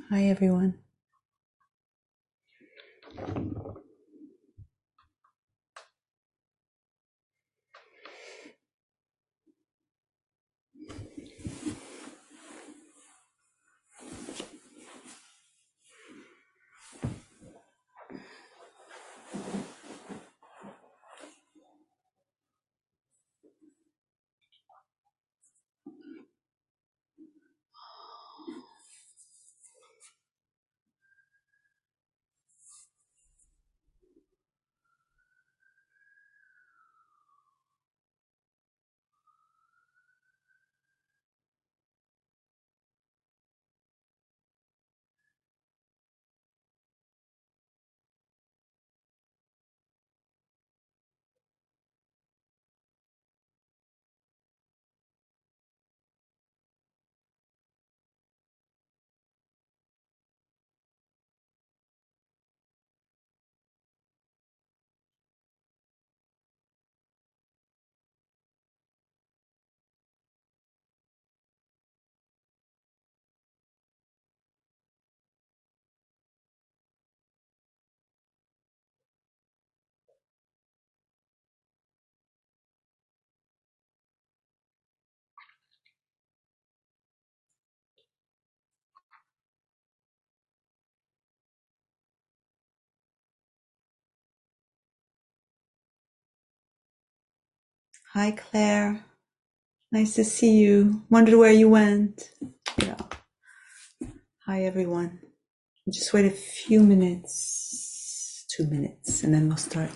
Hi, everyone. Hi, Claire. Nice to see you. Wondered where you went. Yeah. Hi, everyone. Just wait a few minutes, 2 minutes, and then we'll start.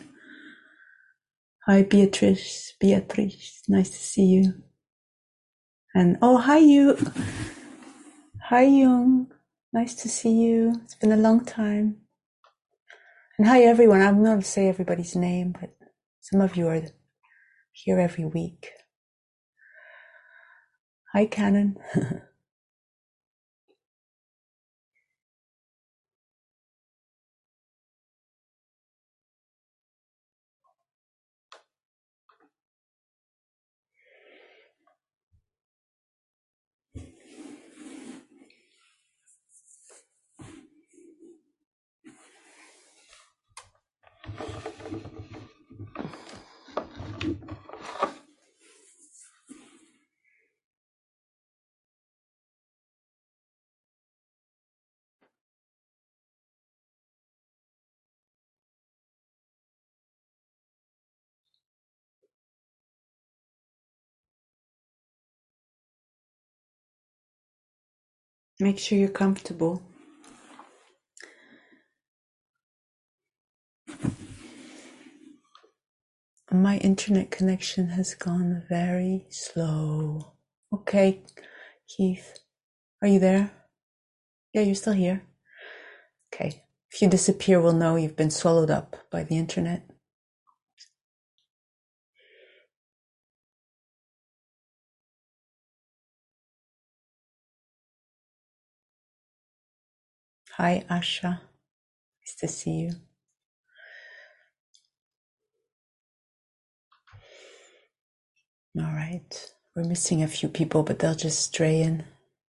Hi, Beatrice. Beatrice, nice to see you. And oh, hi, you. Hi, Jung. Nice to see you. It's been a long time. And hi, everyone. I'm not going to say everybody's name, but some of you are here every week. Hi, Canon. Make sure you're comfortable. My internet connection has gone very slow. Okay, Keith, are you there? Yeah, you're still here. Okay. If you disappear, we'll know you've been swallowed up by the internet. Hi, Asha. Nice to see you. All right. We're missing a few people, but they'll just stray in.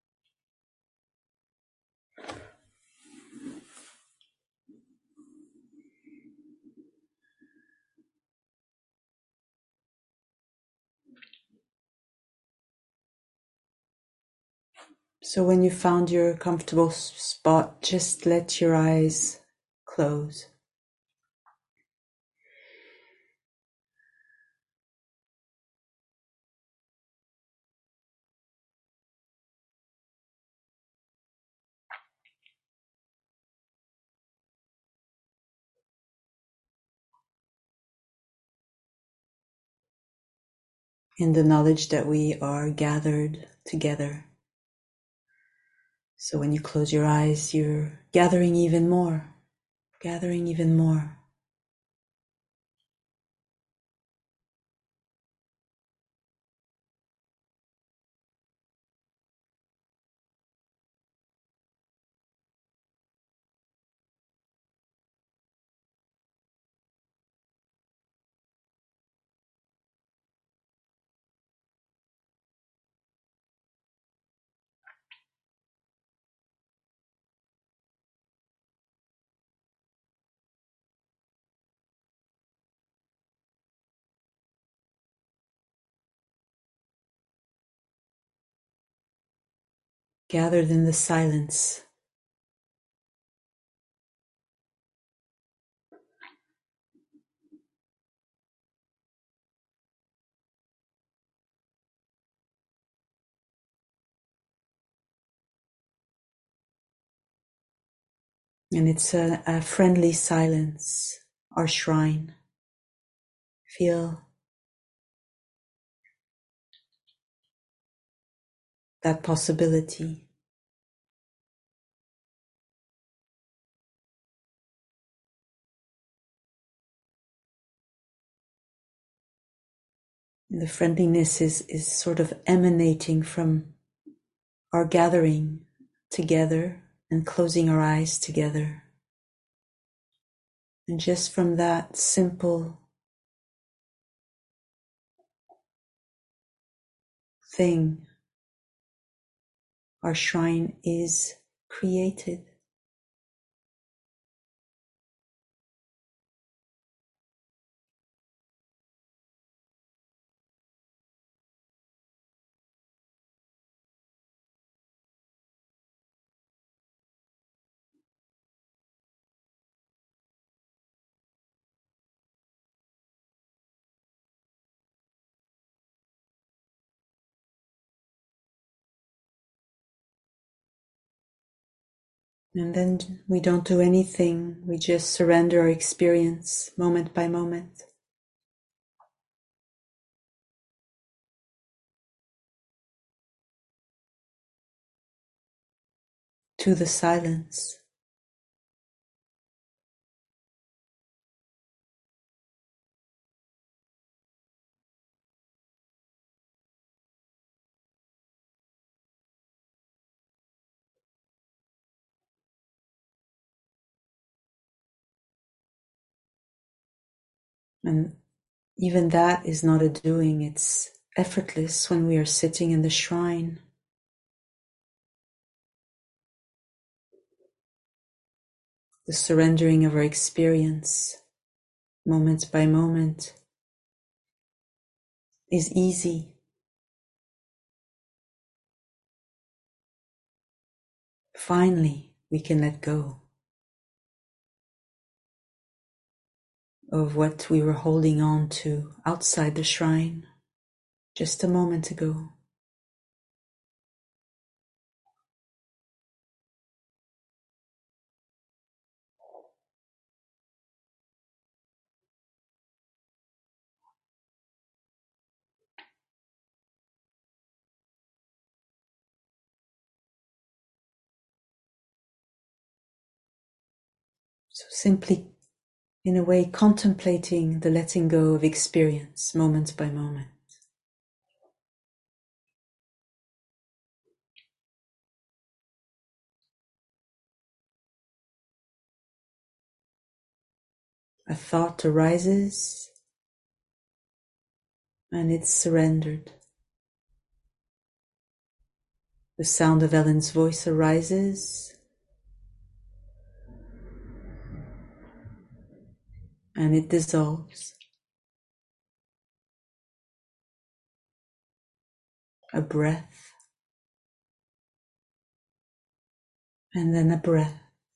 So when you found your comfortable spot, just let your eyes close. In the knowledge that we are gathered together. So when you close your eyes, you're gathering even more, gathering even more. gathered in the silence. And it's a friendly silence, our shrine. Feel that possibility. The friendliness is sort of emanating from our gathering together and closing our eyes together. And just from that simple thing, our shrine is created. And then we don't do anything. We just surrender our experience moment by moment to the silence. And even that is not a doing. It's effortless when we are sitting in the shrine. The surrendering of our experience, moment by moment, is easy. Finally, we can let go of what we were holding on to outside the shrine just a moment ago. So simply, in a way, contemplating the letting go of experience moment by moment. A thought arises and it's surrendered. The sound of Ellen's voice arises and it dissolves. A breath and then a breath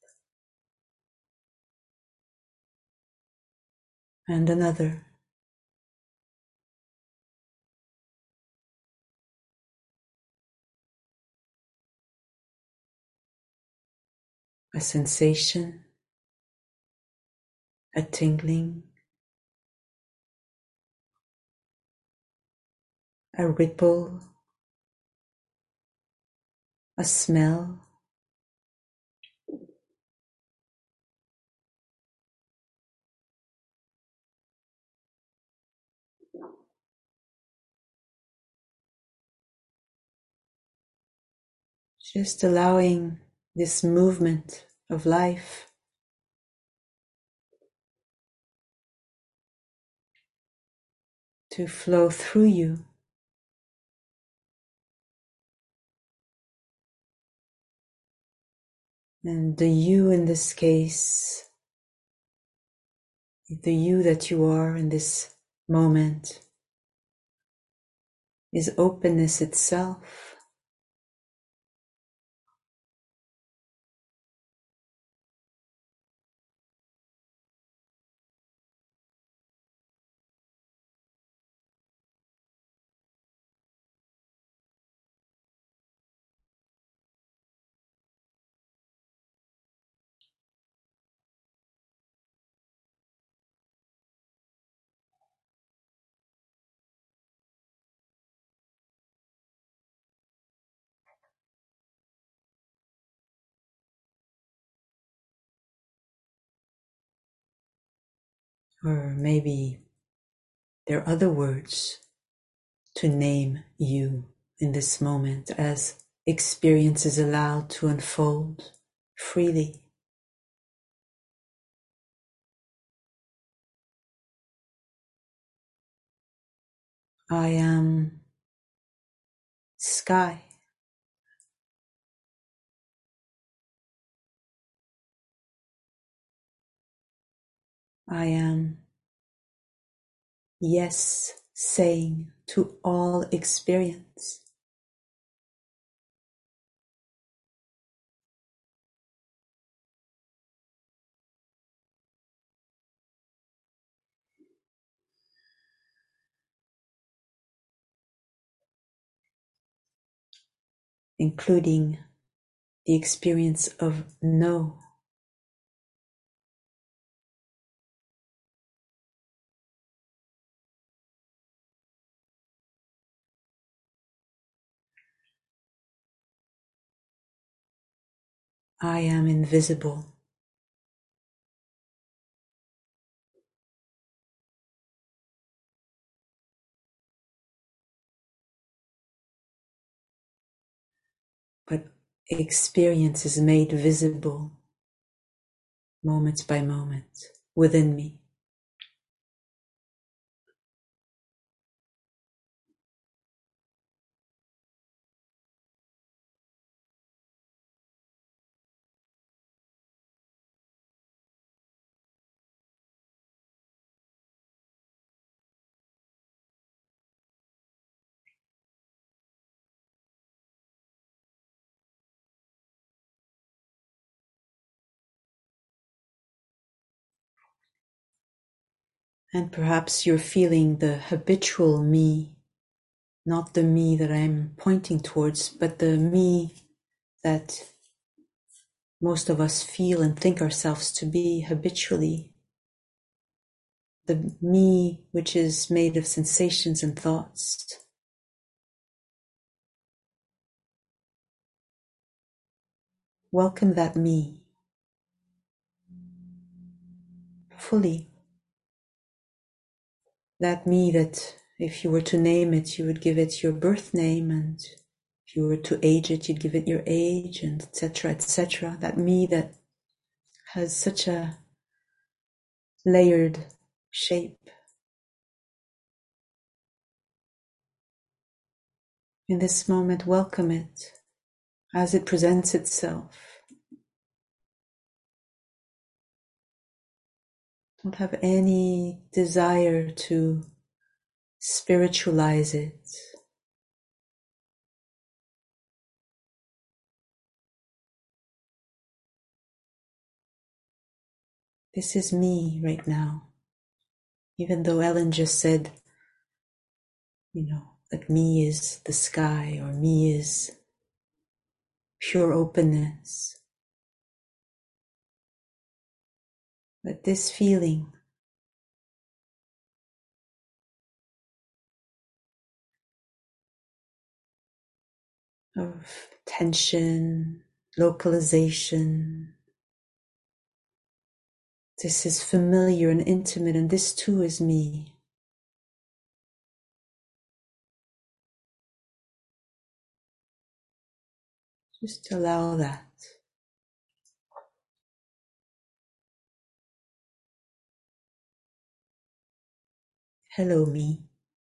and another. A sensation, a tingling, a ripple, a smell, just allowing this movement of life to flow through you. And the you in this case, the you that you are in this moment, is openness itself. Or maybe there are other words to name you in this moment as experience is allowed to unfold freely. I am sky. I am yes saying to all experience. Including the experience of no. I am invisible. But experience is made visible moment by moment within me. And perhaps you're feeling the habitual me, not the me that I'm pointing towards, but the me that most of us feel and think ourselves to be habitually. The me which is made of sensations and thoughts. Welcome that me fully. That me that if you were to name it, you would give it your birth name, and if you were to age it, you'd give it your age, and etc., etc. That me that has such a layered shape. In this moment, welcome it as it presents itself. Don't have any desire to spiritualize it. This is me right now. Even though Ellen just said, that me is the sky, or me is pure openness. But this feeling of tension, localization, this is familiar and intimate, and this too is me. Just allow that. Hello, me.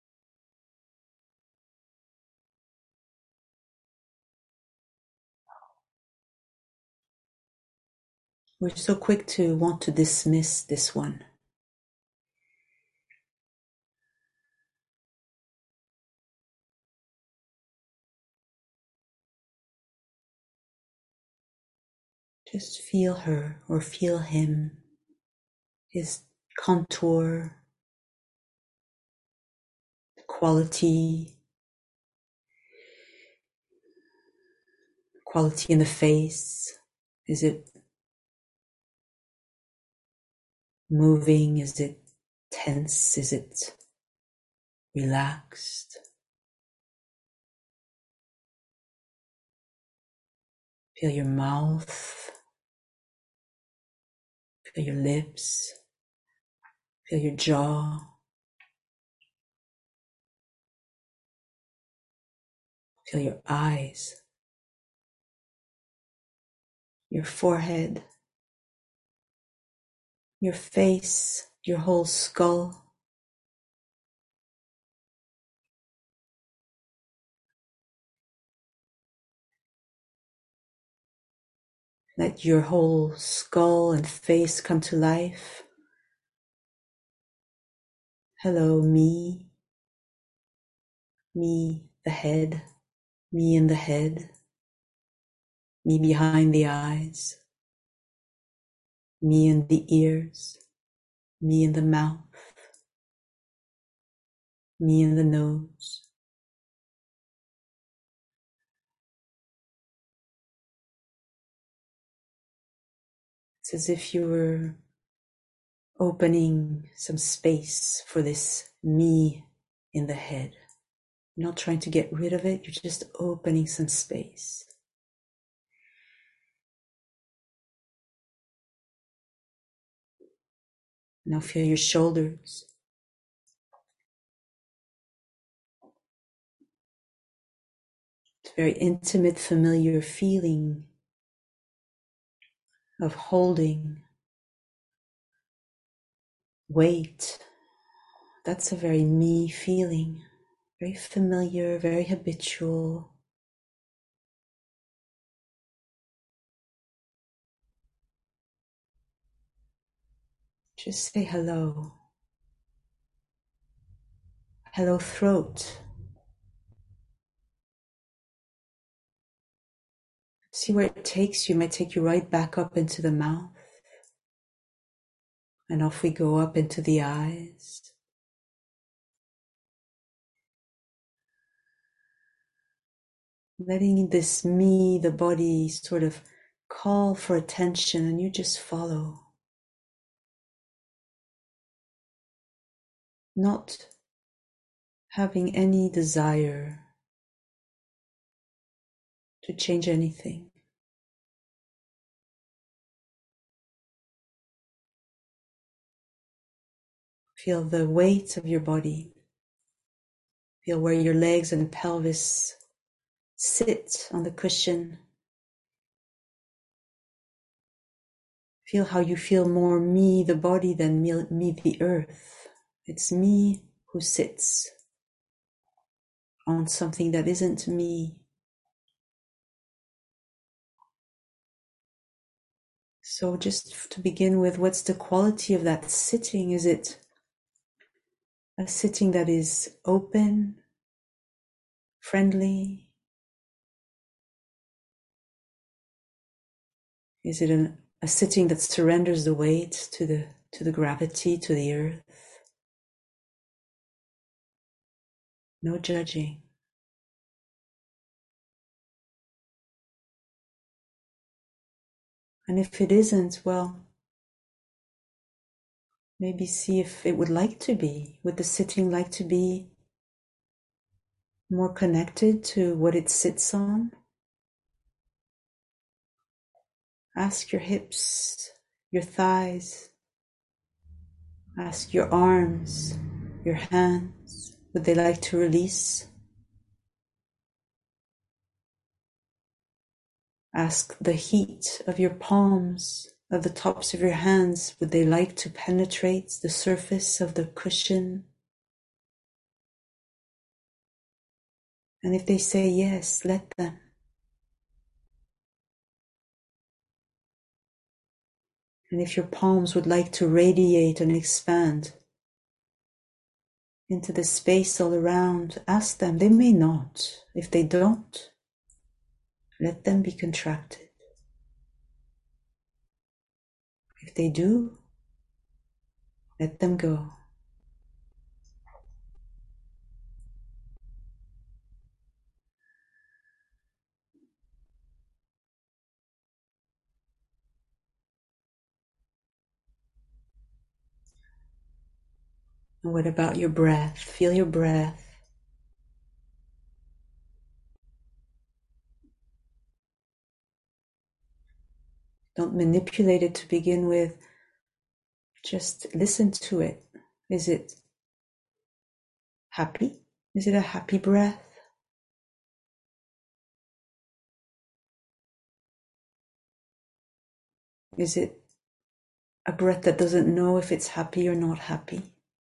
We're so quick to want to dismiss this one. Just feel her or feel him, his contour, quality in the face. Is it moving? Is it tense? Is it relaxed? Feel your mouth, feel your lips, Feel your jaw. Feel your eyes, your forehead, your face, your whole skull. Let your whole skull and face come to life. Hello, me, the head, me in the head, me behind the eyes, me in the ears, me in the mouth, me in the nose. It's as if you were opening some space for this me in the head. You're not trying to get rid of it, you're just opening some space. Now feel your shoulders. It's a very intimate, familiar feeling of holding weight. That's a very me feeling, very familiar, very habitual. Just say hello. Hello, throat. See where it takes you. It might take you right back up into the mouth. And off we go up into the eyes. Letting this me, the body, sort of call for attention, and you just follow. Not having any desire to change anything. Feel the weight of your body. Feel where your legs and pelvis sit on the cushion. Feel how you feel more me, the body, than me, the earth. It's me who sits on something that isn't me. So just to begin with, what's the quality of that sitting? Is it a sitting that is open, friendly? Is it a sitting that surrenders the weight to the gravity, to the earth? No judging. And if it isn't, well, maybe see if it would like to be. Would the sitting like to be more connected to what it sits on? Ask your hips, your thighs. Ask your arms, your hands. Would they like to release? Ask the heat of your palms, of the tops of your hands. Would they like to penetrate the surface of the cushion? And if they say yes, let them. And if your palms would like to radiate and expand into the space all around, ask them. They may not. If they don't, let them be contracted. If they do, let them go. And what about your breath? Feel your breath. Don't manipulate it to begin with. Just listen to it. Is it happy? Is it a happy breath? Is it a breath that doesn't know if it's happy or not happy?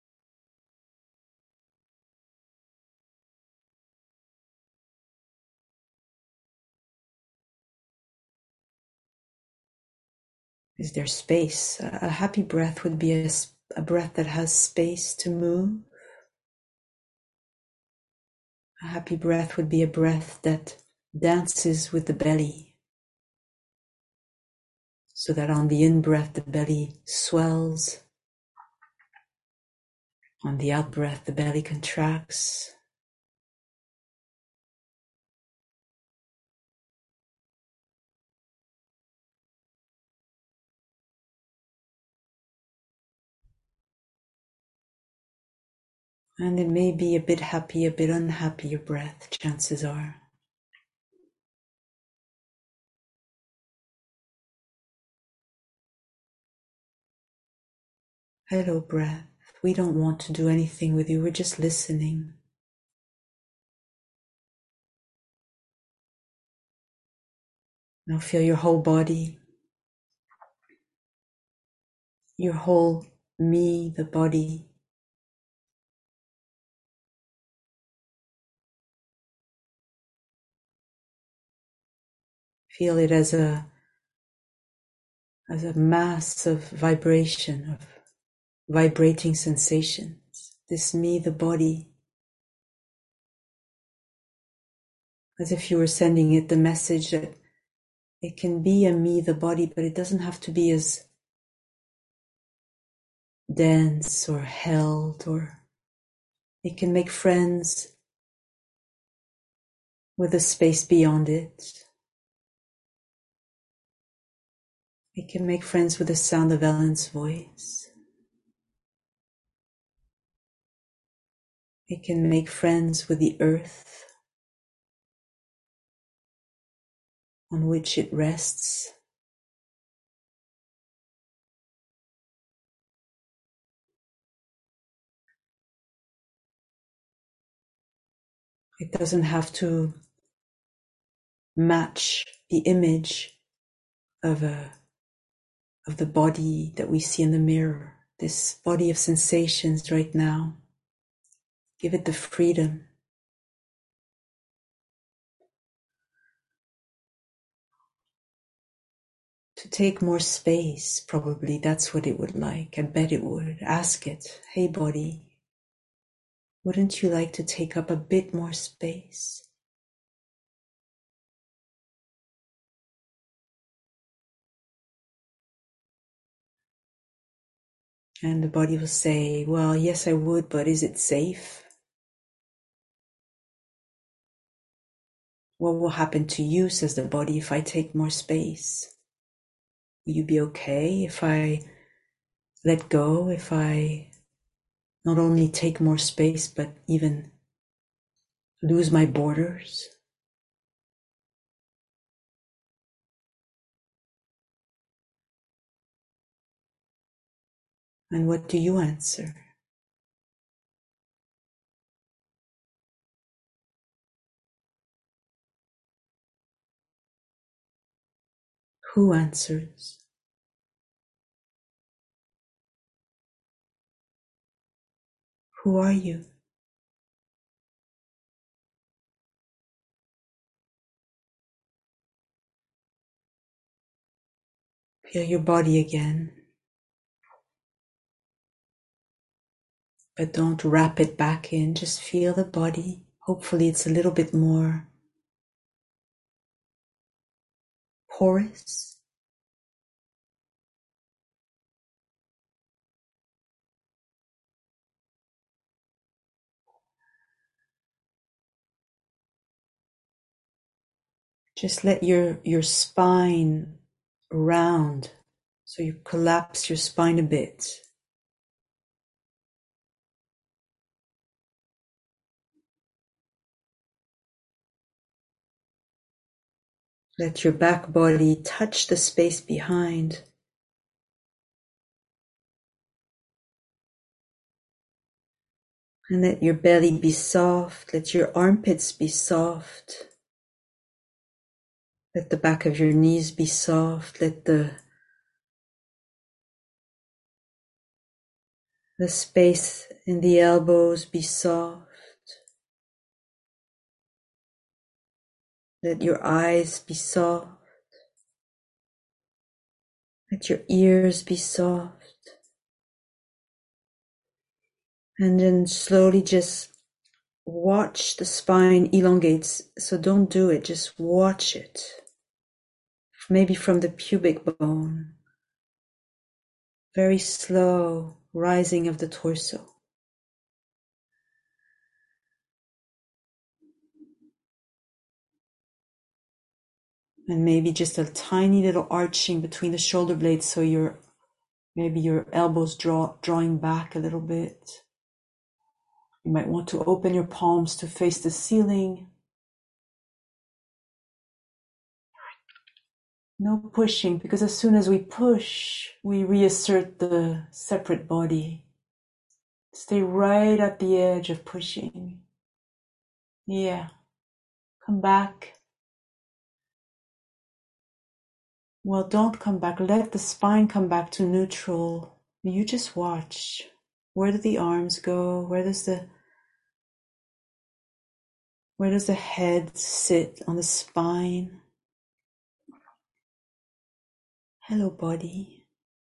Is there space? A happy breath would be a breath that has space to move. A happy breath would be a breath that dances with the belly, so that on the in-breath the belly swells, on the out-breath the belly contracts. And it may be a bit happy, a bit unhappy, your breath, chances are. Hello, breath. We don't want to do anything with you, we're just listening. Now feel your whole body, your whole me, the body. Feel it as a mass of vibration, of vibrating sensations. This me, the body, as if you were sending it the message that it can be a me, the body, but it doesn't have to be as dense or held, or it can make friends with the space beyond it. It can make friends with the sound of Ellen's voice. It can make friends with the earth on which it rests. It doesn't have to match the image of the body that we see in the mirror, this body of sensations right now. Give it the freedom to take more space. Probably that's what it would like. I bet it would. Ask it, hey body, wouldn't you like to take up a bit more space? And the body will say, well, yes, I would, but is it safe? What will happen to you, says the body, if I take more space? Will you be okay if I let go, if I not only take more space, but even lose my borders? And what do you answer? Who answers? Who are you? Feel your body again, but don't wrap it back in. Just feel the body. Hopefully it's a little bit more porous. Just let your spine round, so you collapse your spine a bit. Let your back body touch the space behind. And let your belly be soft. Let your armpits be soft. Let the back of your knees be soft. Let the space in the elbows be soft. Let your eyes be soft. Let your ears be soft. And then slowly just watch the spine elongates. So don't do it, just watch it. Maybe from the pubic bone. Very slow rising of the torso. And maybe just a tiny little arching between the shoulder blades so maybe your elbows drawing back a little bit. You might want to open your palms to face the ceiling. No pushing, because as soon as we push, we reassert the separate body. Stay right at the edge of pushing. Yeah. Come back. Well, don't come back. Let the spine come back to neutral. You just watch. Where do the arms go? Where does the head sit on the spine? Hello, body.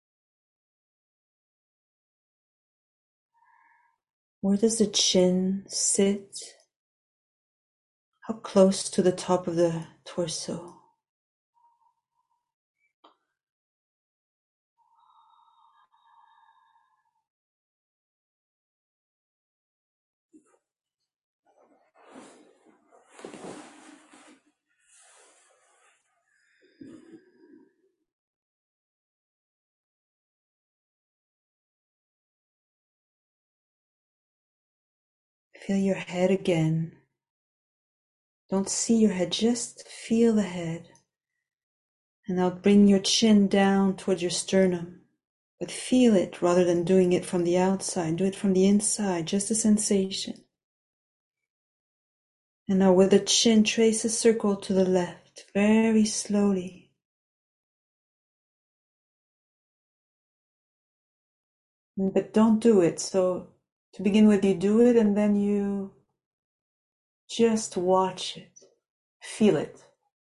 Where does the chin sit? How close to the top of the torso? Feel your head again. Don't see your head, just feel the head. And now bring your chin down towards your sternum. But feel it rather than doing it from the outside. Do it from the inside, just a sensation. And now with the chin, trace a circle to the left, very slowly. But don't do it. So to begin with, you do it and then you just watch it. Feel it.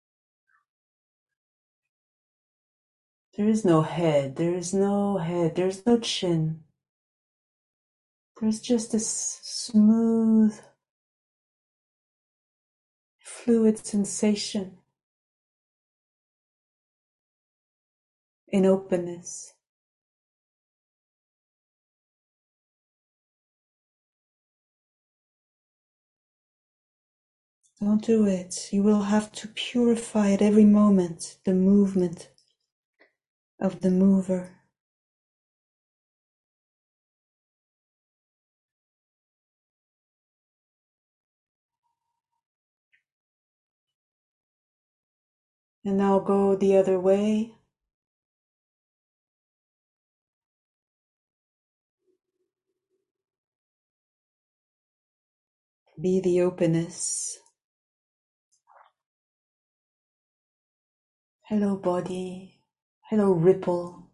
There is no head. There is no head. There's no chin. There's just this smooth, fluid sensation in openness. Don't do it. You will have to purify at every moment the movement of the mover. And now go the other way. Be the openness. Hello, body. Hello, ripple.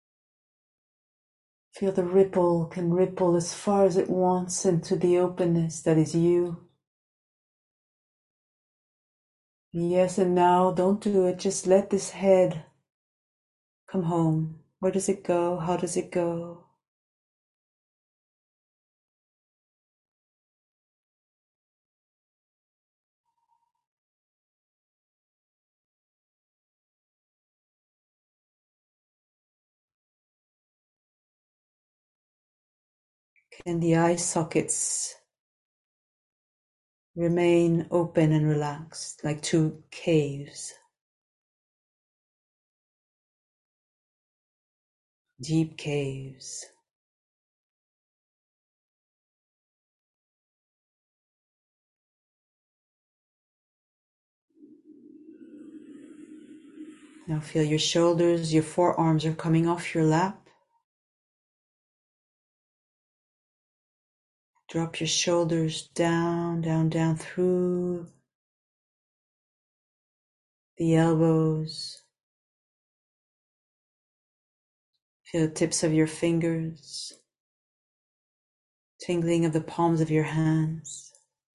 Feel the ripple can ripple as far as it wants into the openness that is you. Yes, and now don't do it. Just let this head come home. Where does it go? How does it go? Can the eye sockets remain open and relaxed like two caves? Deep caves. Now feel your shoulders, your forearms are coming off your lap. Drop your shoulders down, down, down through the elbows. Feel the tips of your fingers, tingling of the palms of your hands.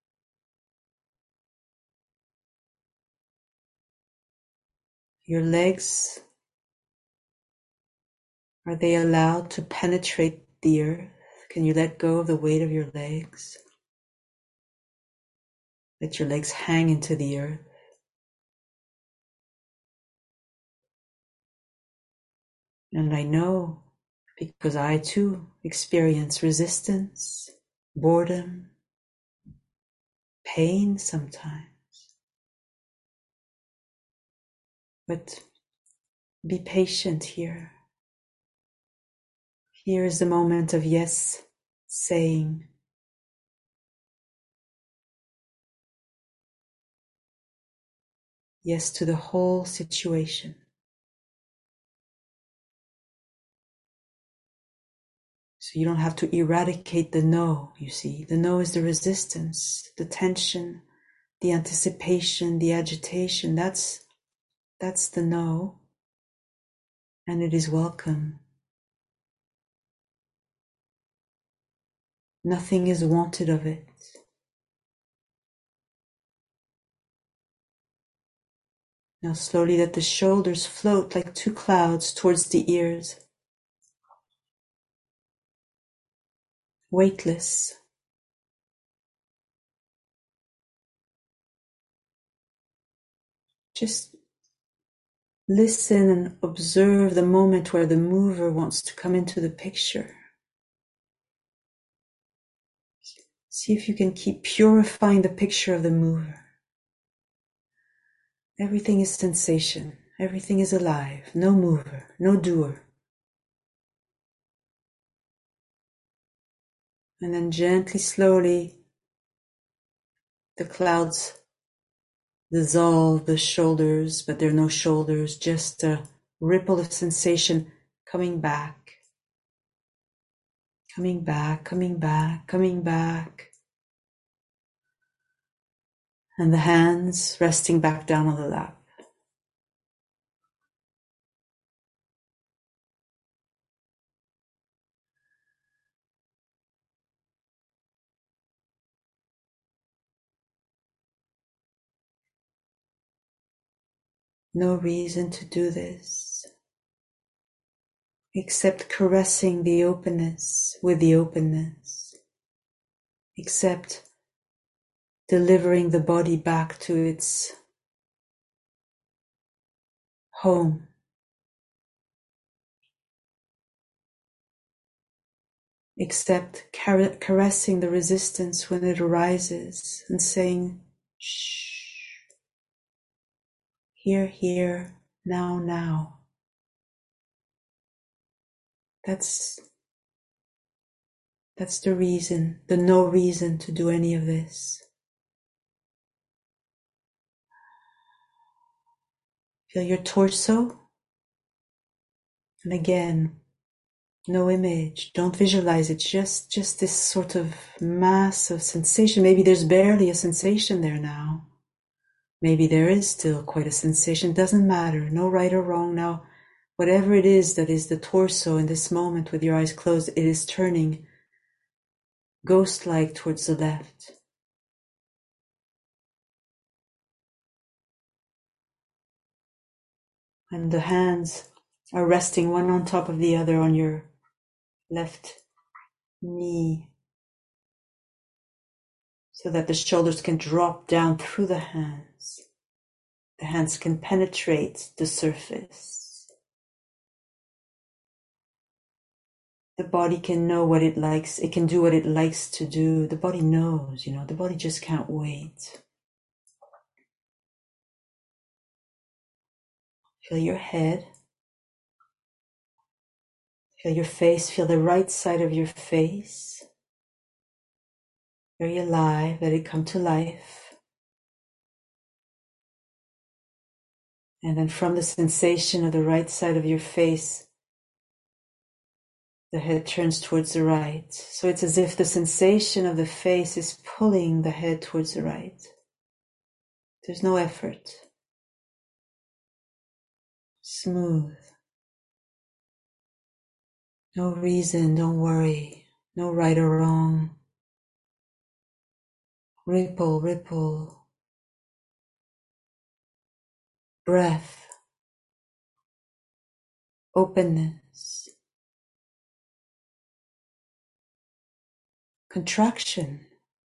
Your legs, are they allowed to penetrate the earth? Can you let go of the weight of your legs? Let your legs hang into the earth. And I know, because I too experience resistance, boredom, pain sometimes. But be patient here. Here is the moment of yes, saying. Yes to the whole situation. So you don't have to eradicate the no, you see. The no is the resistance, the tension, the anticipation, the agitation. That's the no. And it is welcome. Nothing is wanted of it. Now slowly let the shoulders float like two clouds towards the ears. Weightless. Just listen and observe the moment where the mover wants to come into the picture. See if you can keep purifying the picture of the mover. Everything is sensation. Everything is alive. No mover, no doer. And then gently, slowly, the clouds dissolve the shoulders, but there are no shoulders, just a ripple of sensation coming back, coming back, coming back, coming back. And the hands resting back down on the lap. No reason to do this, except caressing the openness with the openness, except delivering the body back to its home. Except caressing the resistance when it arises and saying, shh, here, here, now, now. That's the reason, the no reason to do any of this. Feel your torso. And again, no image. Don't visualize it. Just this sort of mass of sensation. Maybe there's barely a sensation there now. Maybe there is still quite a sensation. Doesn't matter. No right or wrong now. Whatever it is that is the torso in this moment with your eyes closed, it is turning ghost-like towards the left. And the hands are resting one on top of the other on your left knee so that the shoulders can drop down through the hands. The hands can penetrate the surface. The body can know what it likes. It can do what it likes to do. The body knows, the body just can't wait. Feel your head. Feel your face. Feel the right side of your face. Very alive. Let it come to life. And then from the sensation of the right side of your face, The head turns towards the right. So it's as if the sensation of the face is pulling the head towards the right. There's no effort. Smooth. No reason, don't worry. No right or wrong. Ripple, ripple. Breath. Openness. Contraction.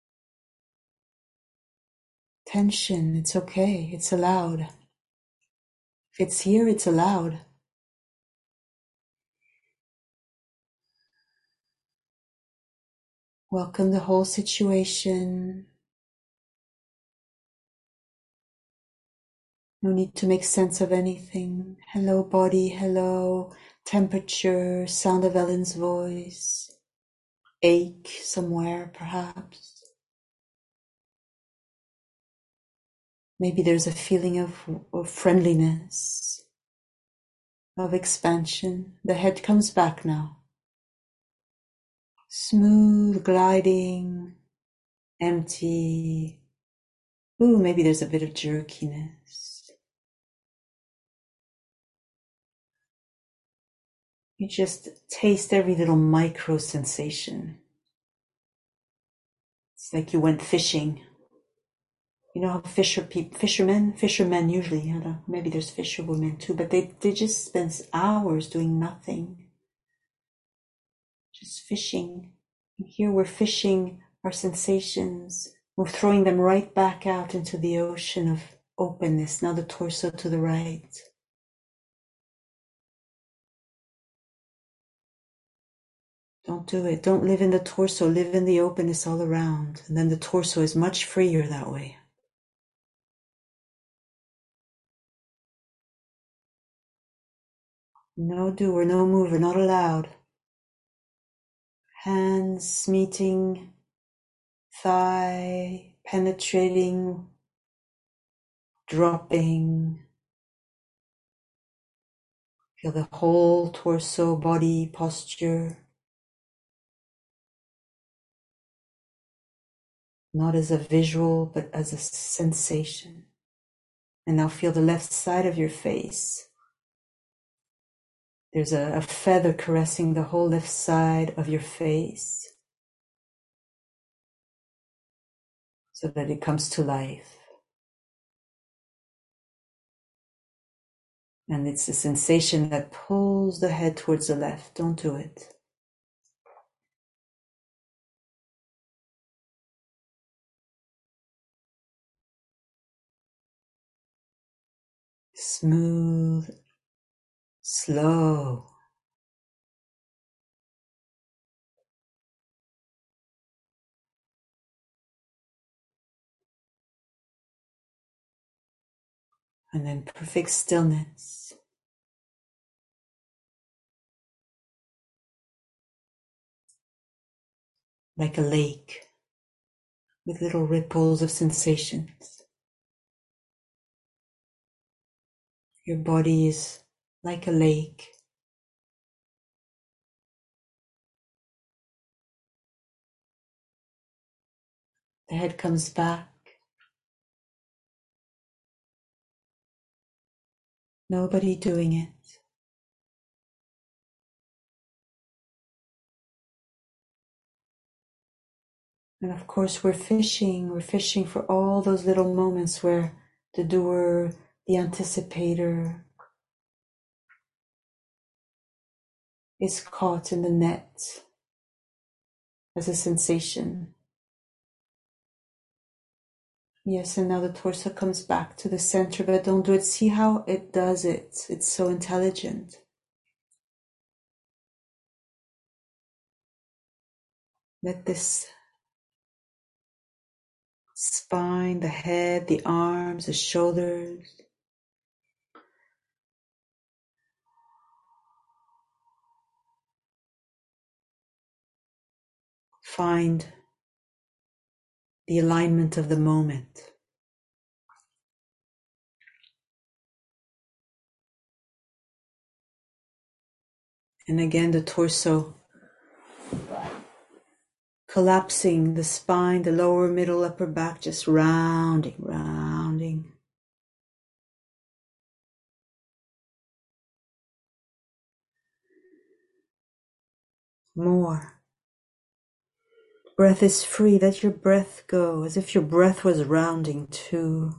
Tension. It's okay. It's allowed. If it's here, it's allowed. Welcome the whole situation. No need to make sense of anything. Hello, body. Hello, temperature. Sound of Ellen's voice. Ache somewhere, perhaps. Maybe there's a feeling of friendliness, of expansion. The head comes back now. Smooth, gliding, empty. Ooh, maybe there's a bit of jerkiness. You just taste every little micro sensation. It's like you went fishing. You know how fishermen usually, I don't know, maybe there's fisherwomen too, but they just spend hours doing nothing. Just fishing. And here we're fishing our sensations. We're throwing them right back out into the ocean of openness. Now the torso to the right. Don't do it. Don't live in the torso. Live in the openness all around. And then the torso is much freer that way. No doer, no mover, not allowed. Hands meeting thigh, penetrating, dropping. Feel the whole torso, body, posture. Not as a visual, but as a sensation. And now feel the left side of your face. There's a feather caressing the whole left side of your face so that it comes to life. And it's a sensation that pulls the head towards the left. Don't do it. Smooth, slow. And then perfect stillness. Like a lake with little ripples of sensations. Your body is like a lake. The head comes back. Nobody doing it. And of course, we're fishing. We're fishing for all those little moments where the doer, the anticipator, is caught in the net as a sensation. Yes, and now the torso comes back to the center, but don't do it. See how it does it. It's so intelligent. Let this spine, the head, the arms, the shoulders find the alignment of the moment. And again, the torso collapsing the spine, the lower, middle, upper back, just rounding, rounding. More. Breath is free. Let your breath go as if your breath was rounding too.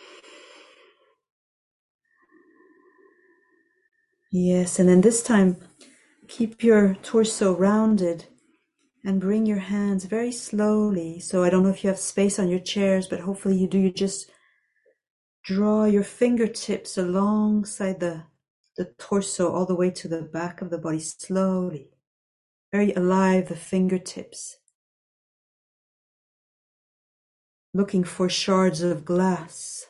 Yes, and then this time, keep your torso rounded and bring your hands very slowly. So I don't know if you have space on your chairs, but hopefully you do. You just draw your fingertips alongside the torso all the way to the back of the body slowly. Very alive, the fingertips. Looking for shards of glass.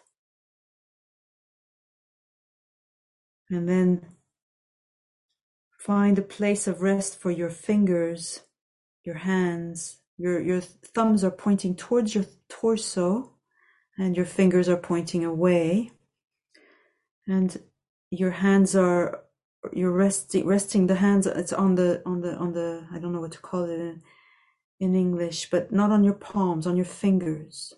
And then find a place of rest for your fingers, your hands. Your thumbs are pointing towards your torso and your fingers are pointing away. And your hands are, you're resting the hands, it's on the, I don't know what to call it in English, but not on your palms, on your fingers.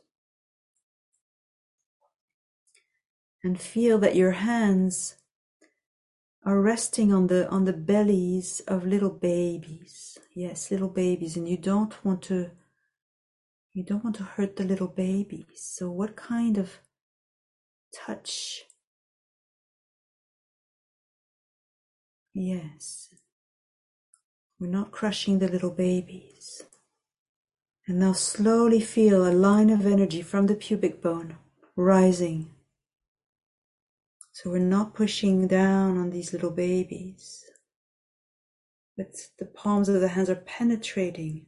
And feel that your hands are resting on the bellies of little babies. Yes, little babies, and you don't want to hurt the little babies. So what kind of touch? Yes. We're not crushing the little babies. And now slowly feel a line of energy from the pubic bone rising. So we're not pushing down on these little babies, but the palms of the hands are penetrating.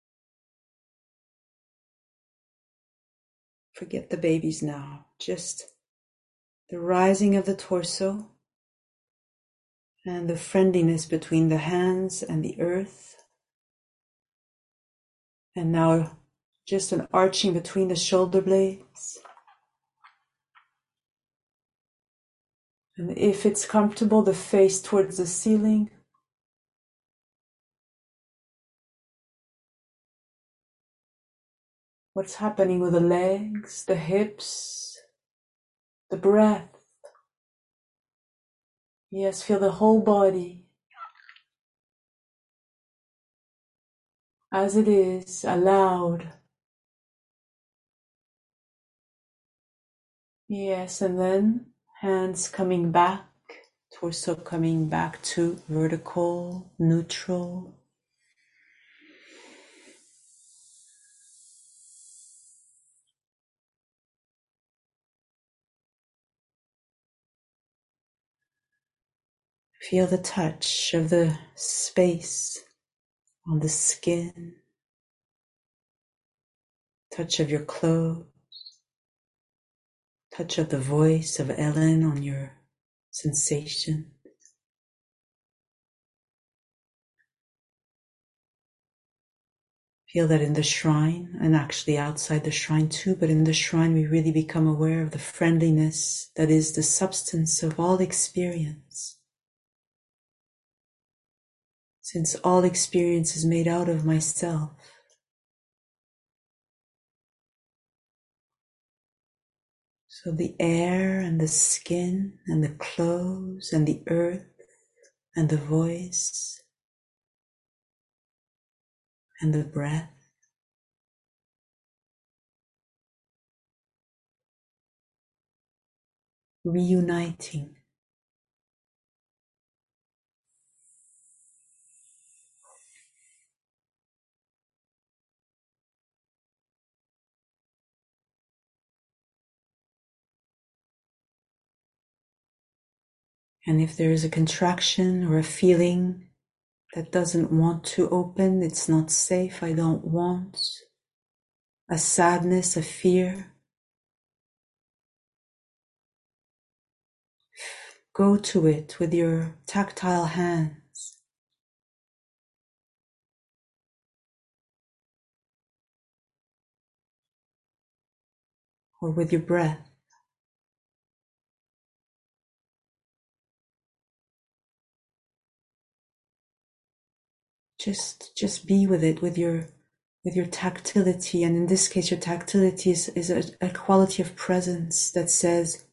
Forget the babies now, just the rising of the torso and the friendliness between the hands and the earth. And now just an arching between the shoulder blades. And if it's comfortable, the face towards the ceiling. What's happening with the legs, the hips, the breath? Yes, feel the whole body as it is, allowed. Yes, and then hands coming back, torso coming back to vertical, neutral. Feel the touch of the space on the skin, touch of your clothes, touch of the voice of Ellen on your sensation. Feel that in the shrine, and actually outside the shrine too, but in the shrine we really become aware of the friendliness that is the substance of all experience. Since all experience is made out of myself. So the air and the skin and the clothes and the earth and the voice and the breath. Reuniting. And if there is a contraction or a feeling that doesn't want to open, it's not safe, I don't want, a sadness, a fear, go to it with your tactile hands. Or with your breath. Just be with it with your with your tactility. And in this case, your tactility is a quality of presence that says,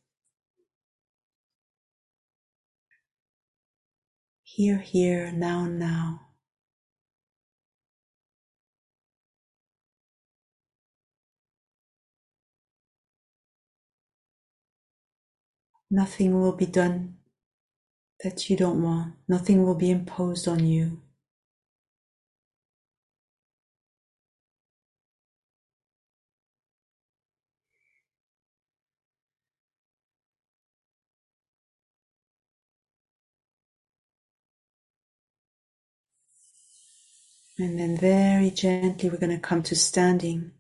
here, here, now, now. Nothing will be done that you don't want. Nothing will be imposed on you. And then very gently, we're going to come to standing.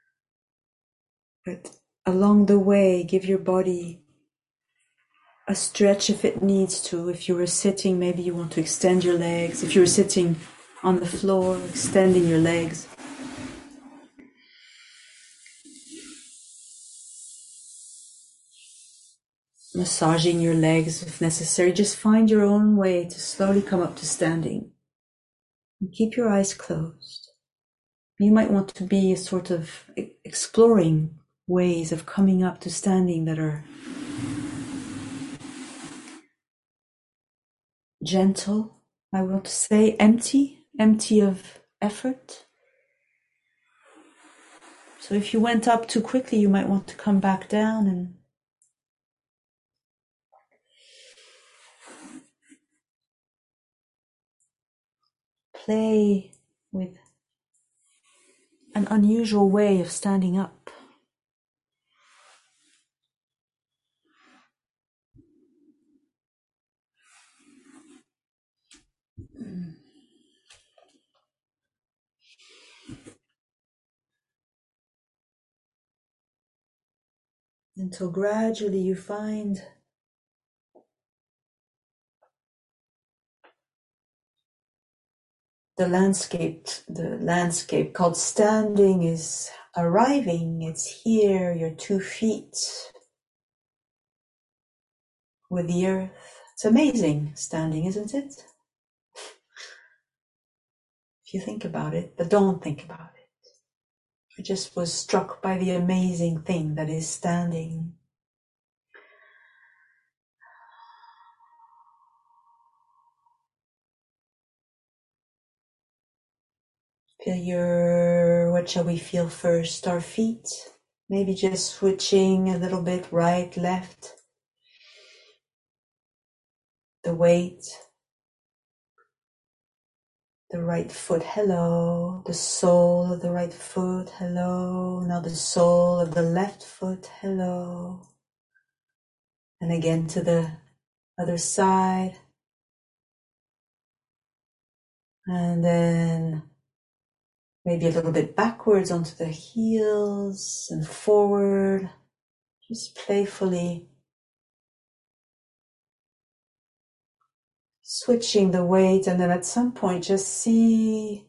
But along the way, give your body a stretch if it needs to. If you were sitting, maybe you want to extend your legs. If you were sitting on the floor, extending your legs. Massaging your legs if necessary. Just find your own way to slowly come up to standing. And keep your eyes closed. You might want to be sort of exploring ways of coming up to standing that are gentle, I want to say, empty of effort. So if you went up too quickly, you might want to come back down and play with an unusual way of standing up. Until gradually you find the landscape called standing is arriving. It's here, your 2 feet with the earth. It's amazing standing, isn't it? If you think about it, but don't think about it. I just was struck by the amazing thing that is standing. What shall we feel first? Our feet. Maybe just switching a little bit right, left. The weight. The right foot, hello. The sole of the right foot, hello. Now the sole of the left foot, hello. And again to the other side. And then maybe a little bit backwards onto the heels and forward. Just playfully switching the weight, and then at some point just see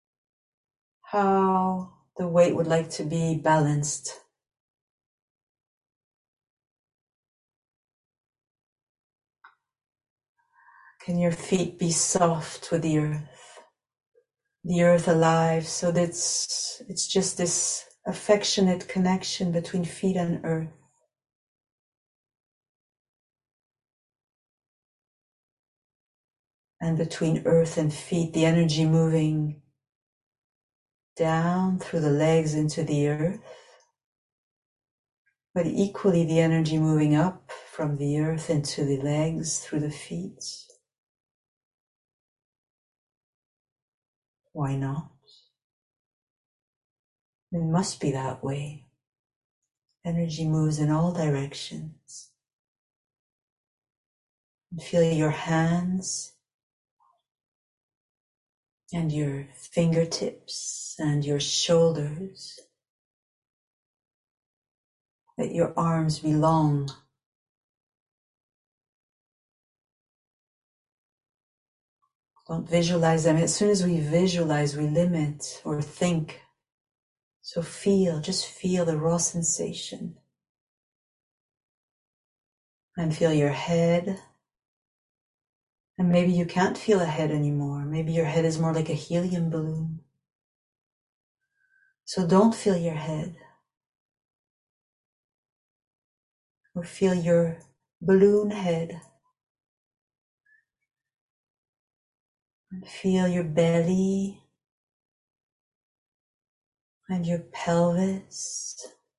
how the weight would like to be balanced. Can your feet be soft with the earth alive, so that it's just this affectionate connection between feet and earth. And between earth and feet, the energy moving down through the legs into the earth, but equally the energy moving up from the earth into the legs through the feet. Why not? It must be that way. Energy moves in all directions. And feel your hands and your fingertips and your shoulders. Let your arms be long. Don't visualize them. As soon as we visualize, we limit or think. So just feel the raw sensation. And feel your head. And maybe you can't feel a head anymore. Maybe your head is more like a helium balloon. So don't feel your head, or feel your balloon head, and feel your belly and your pelvis.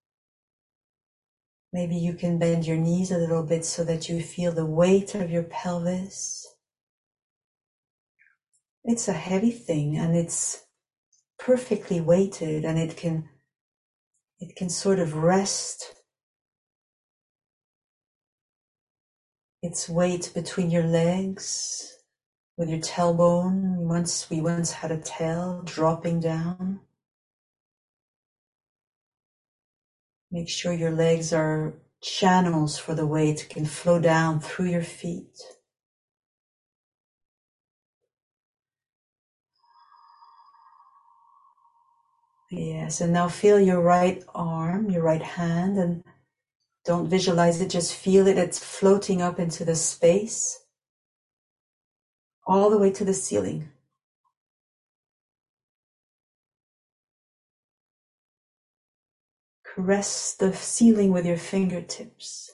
Maybe you can bend your knees a little bit so that you feel the weight of your pelvis. It's a heavy thing and it's perfectly weighted, and it can sort of rest its weight between your legs with your tailbone. We once had a tail dropping down. Make sure your legs are channels for the weight. It can flow down through your feet. Yes, and now feel your right arm, your right hand, and don't visualize it, just feel it. It's floating up into the space, all the way to the ceiling. Caress the ceiling with your fingertips.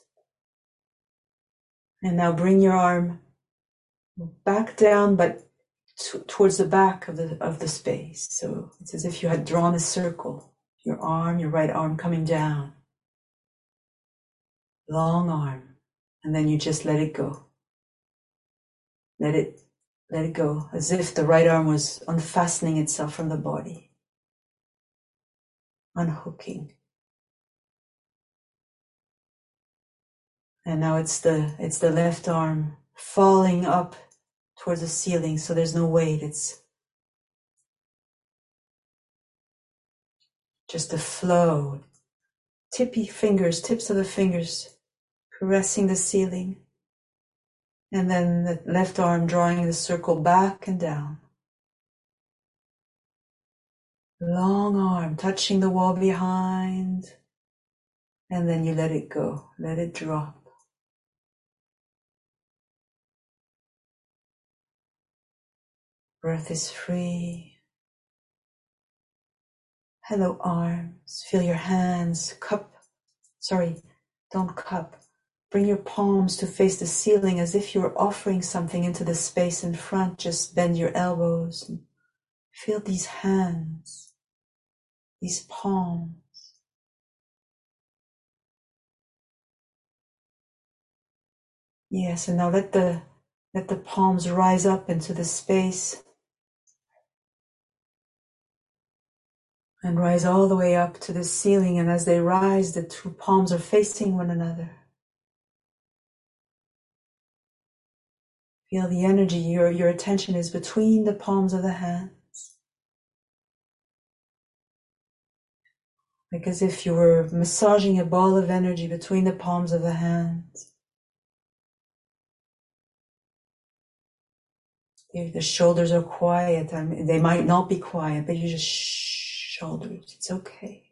And now bring your arm back down, but towards the back of the space. So it's as if you had drawn a circle. Your right arm coming down. Long arm. And then you just let it go. Let it go, as if the right arm was unfastening itself from the body. Unhooking. And now it's the left arm falling up towards the ceiling, so there's no weight. It's just a flow. Tips of the fingers caressing the ceiling. And then the left arm drawing the circle back and down. Long arm touching the wall behind. And then you let it go. Let it drop. Breath is free. Hello, arms. Feel your hands don't cup. Bring your palms to face the ceiling as if you were offering something into the space in front. Just bend your elbows and feel these hands, these palms. Yes, and now let the palms rise up into the space and rise all the way up to the ceiling. And as they rise, the two palms are facing one another. Feel the energy. Your attention is between the palms of the hands. Like as if you were massaging a ball of energy between the palms of the hands. If the shoulders are quiet, they might not be quiet, but you just shoulders. It's okay.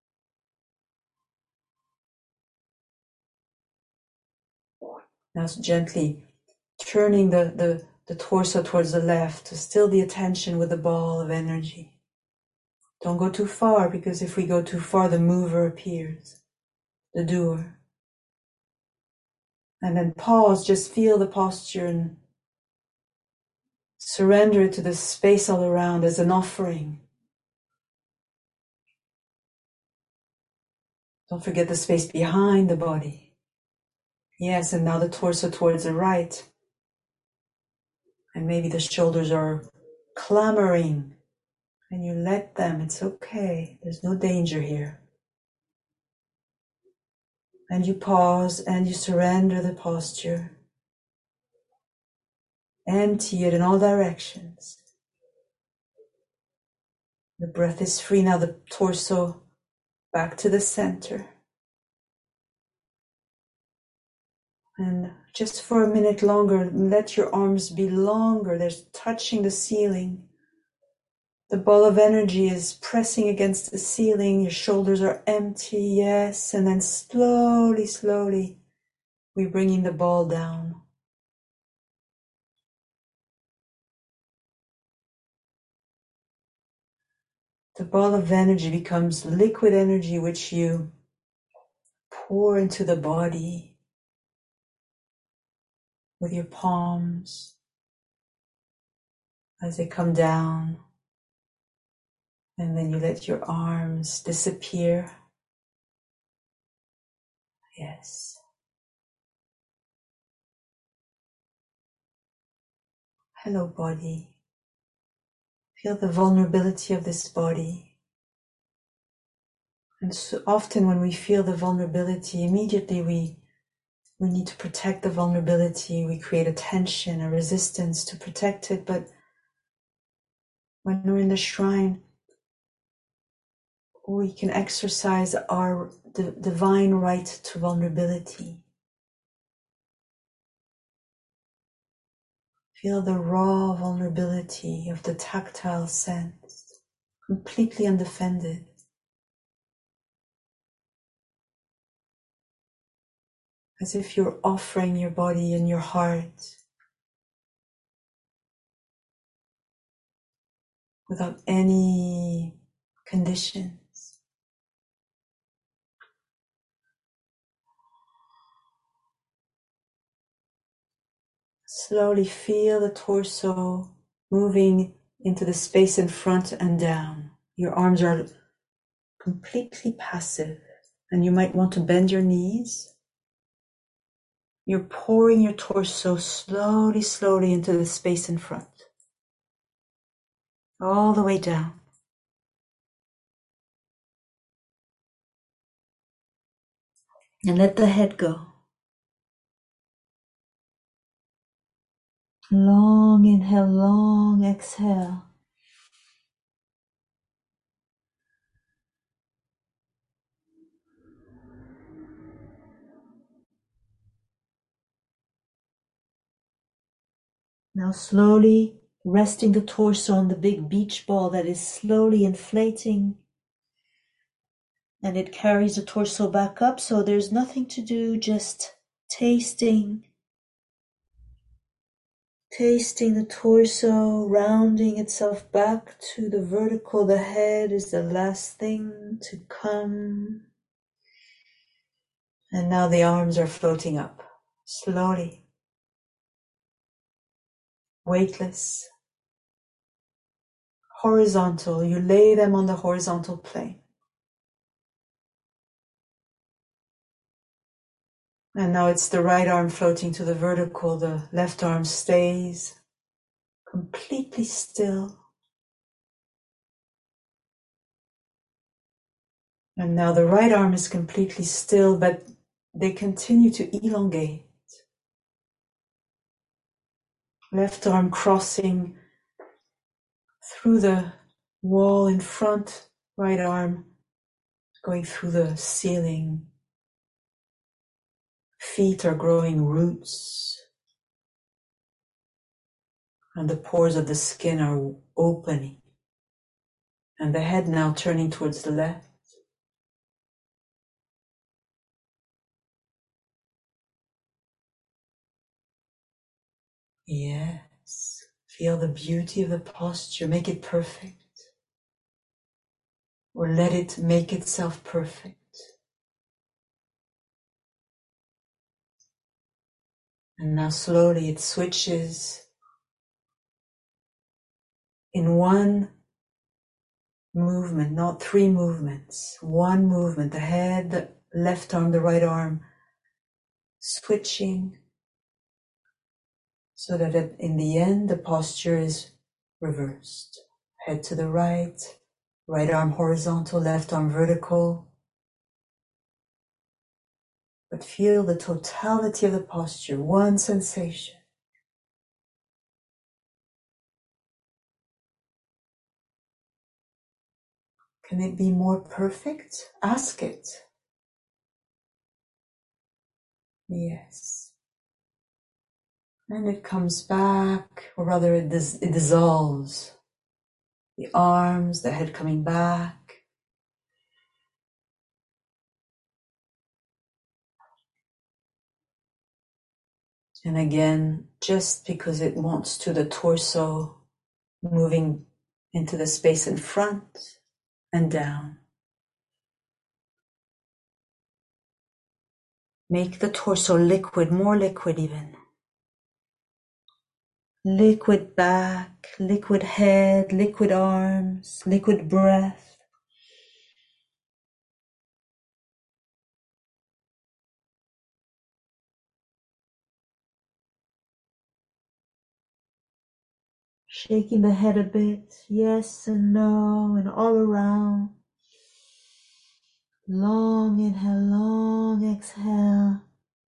Now gently turning the torso towards the left, to still the attention with the ball of energy. Don't go too far, because if we go too far, the mover appears, the doer. And then pause, just feel the posture and surrender to the space all around as an offering. Don't forget the space behind the body. Yes, and now the torso towards the right. And maybe the shoulders are clamoring, and you let them. It's okay. There's no danger here. And you pause and you surrender the posture. Empty it in all directions. The breath is free. Now the torso back to the center. And just for a minute longer, let your arms be longer. They're touching the ceiling. The ball of energy is pressing against the ceiling. Your shoulders are empty, yes. And then slowly, slowly, we're bringing the ball down. The ball of energy becomes liquid energy which you pour into the body with your palms as they come down, and then you let your arms disappear. Yes. Hello, body. Feel the vulnerability of this body. And so often when we feel the vulnerability, immediately we need to protect the vulnerability. We create a tension, a resistance to protect it. But when we're in the shrine, we can exercise our divine right to vulnerability. Feel the raw vulnerability of the tactile sense, completely undefended. As if you're offering your body and your heart without any conditions. Slowly feel the torso moving into the space in front and down. Your arms are completely passive, and you might want to bend your knees. You're pouring your torso slowly, slowly into the space in front, all the way down. And let the head go. Long inhale, long exhale. Now slowly resting the torso on the big beach ball that is slowly inflating, and it carries the torso back up, so there's nothing to do, just tasting the torso, rounding itself back to the vertical. The head is the last thing to come. And now the arms are floating up, slowly, weightless, horizontal. You lay them on the horizontal plane. And now it's the right arm floating to the vertical. The left arm stays completely still. And now the right arm is completely still, but they continue to elongate. Left arm crossing through the wall in front, right arm going through the ceiling. Feet are growing roots, and the pores of the skin are opening. And the head now turning towards the left. Yes. Feel the beauty of the posture. Make it perfect. Or let it make itself perfect. And now slowly it switches in one movement, not three movements. One movement, the head, the left arm, the right arm, switching so that in the end the posture is reversed. Head to the right, right arm horizontal, left arm vertical. But feel the totality of the posture, one sensation. Can it be more perfect? Ask it. Yes. And it comes back, or rather it dissolves. The arms, the head coming back. And again, just because it wants to, the torso moving into the space in front. and down. Make the torso liquid, more liquid even. Liquid back, liquid head, liquid arms, liquid breath. Shaking the head a bit, yes and no, and all around. Long inhale, long exhale.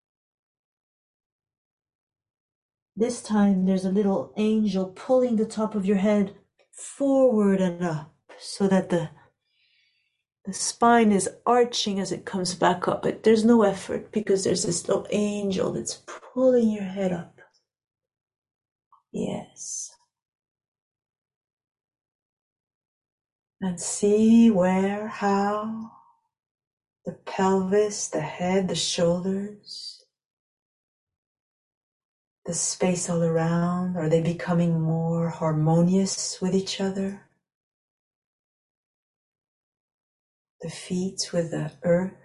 This time there's a little angel pulling the top of your head forward and up so that the spine is arching as it comes back up, but there's no effort because there's this little angel that's pulling your head up. Yes. And see where, how the pelvis, the head, the shoulders, the space all around, are they becoming more harmonious with each other? The feet with the earth,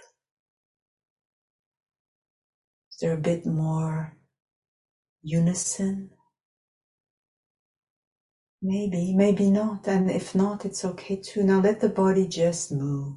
is there a bit more unison? Maybe, maybe not. And if not, it's okay too. Now let the body just move.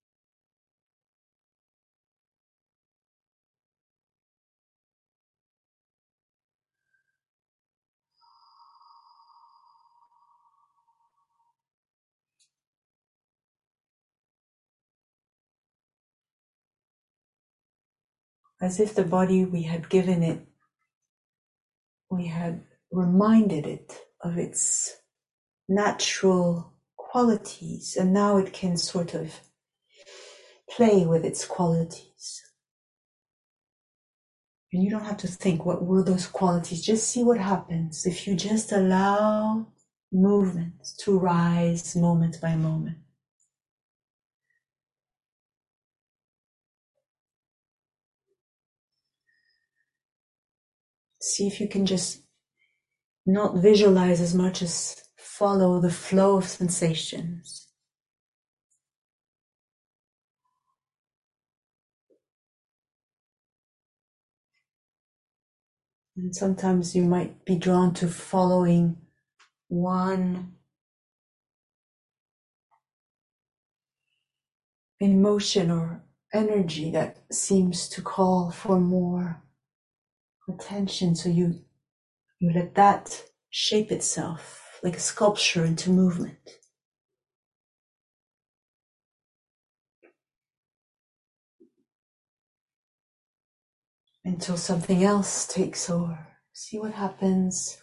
As if the body, we had given it, we had reminded it of its natural qualities, and now it can sort of play with its qualities. And you don't have to think what were those qualities. Just see what happens if you just allow movement to rise moment by moment. See if you can just not visualize as much as follow the flow of sensations. And sometimes you might be drawn to following one emotion or energy that seems to call for more attention. So you let that shape itself like a sculpture into movement. Until something else takes over. See what happens.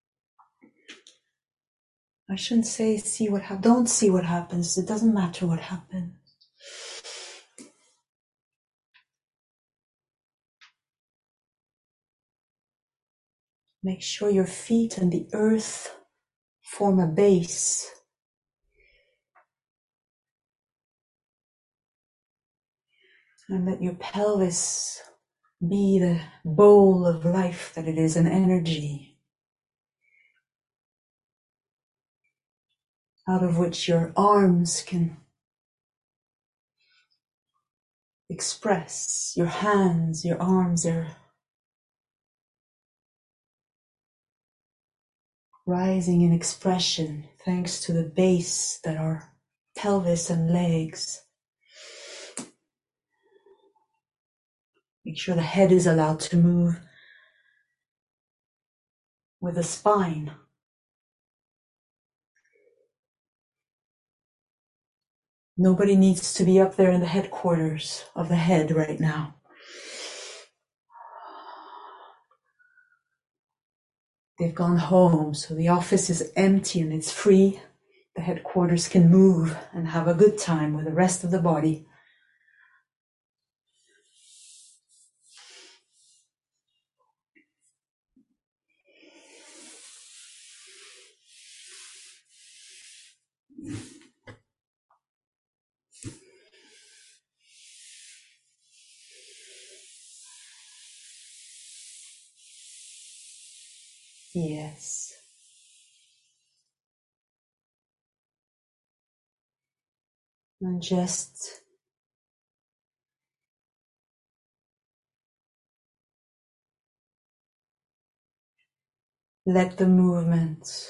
I shouldn't say see what happens. Don't see what happens. It doesn't matter what happens. Make sure your feet and the earth form a base. And let your pelvis be the bowl of life that it is, an energy out of which your arms can express. Your hands, your arms are rising in expression thanks to the base that are pelvis and legs. Make sure the head is allowed to move with the spine. Nobody needs to be up there in the headquarters of the head right now. They've gone home, so the office is empty and it's free. The headquarters can move and have a good time with the rest of the body. Yes. And just let the movement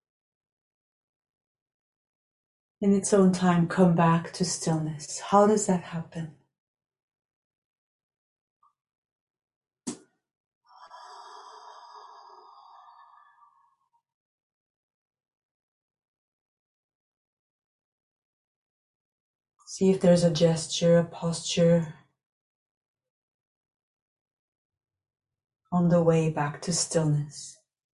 in its own time come back to stillness. How does that happen? See if there's a gesture, a posture on the way back to stillness.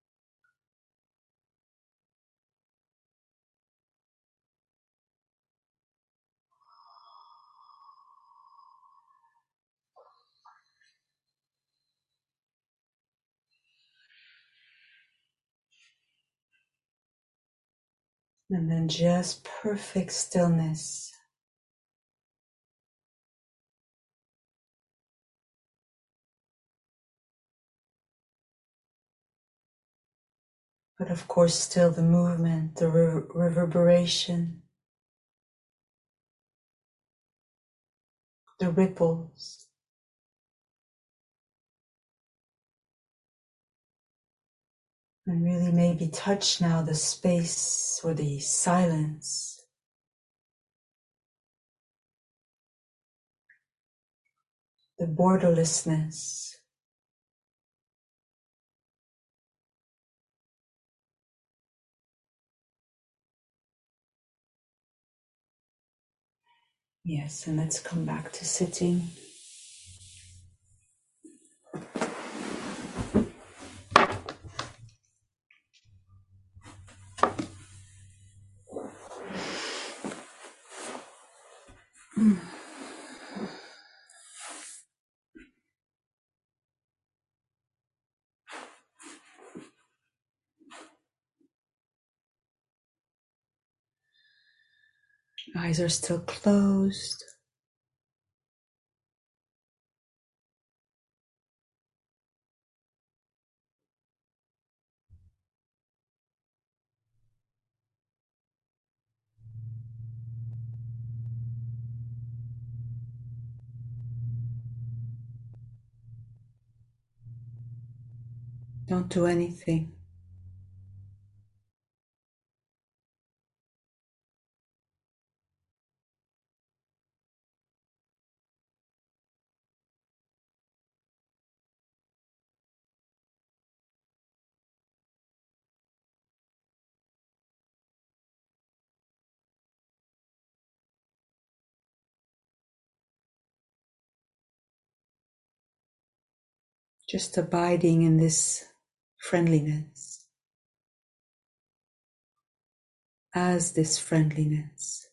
And then just perfect stillness. But of course, still the movement, the reverberation, the ripples. And really maybe touch now the space or the silence, the borderlessness. Yes, and let's come back to sitting. Eyes are still closed. Don't do anything. Just abiding in this friendliness, as this friendliness.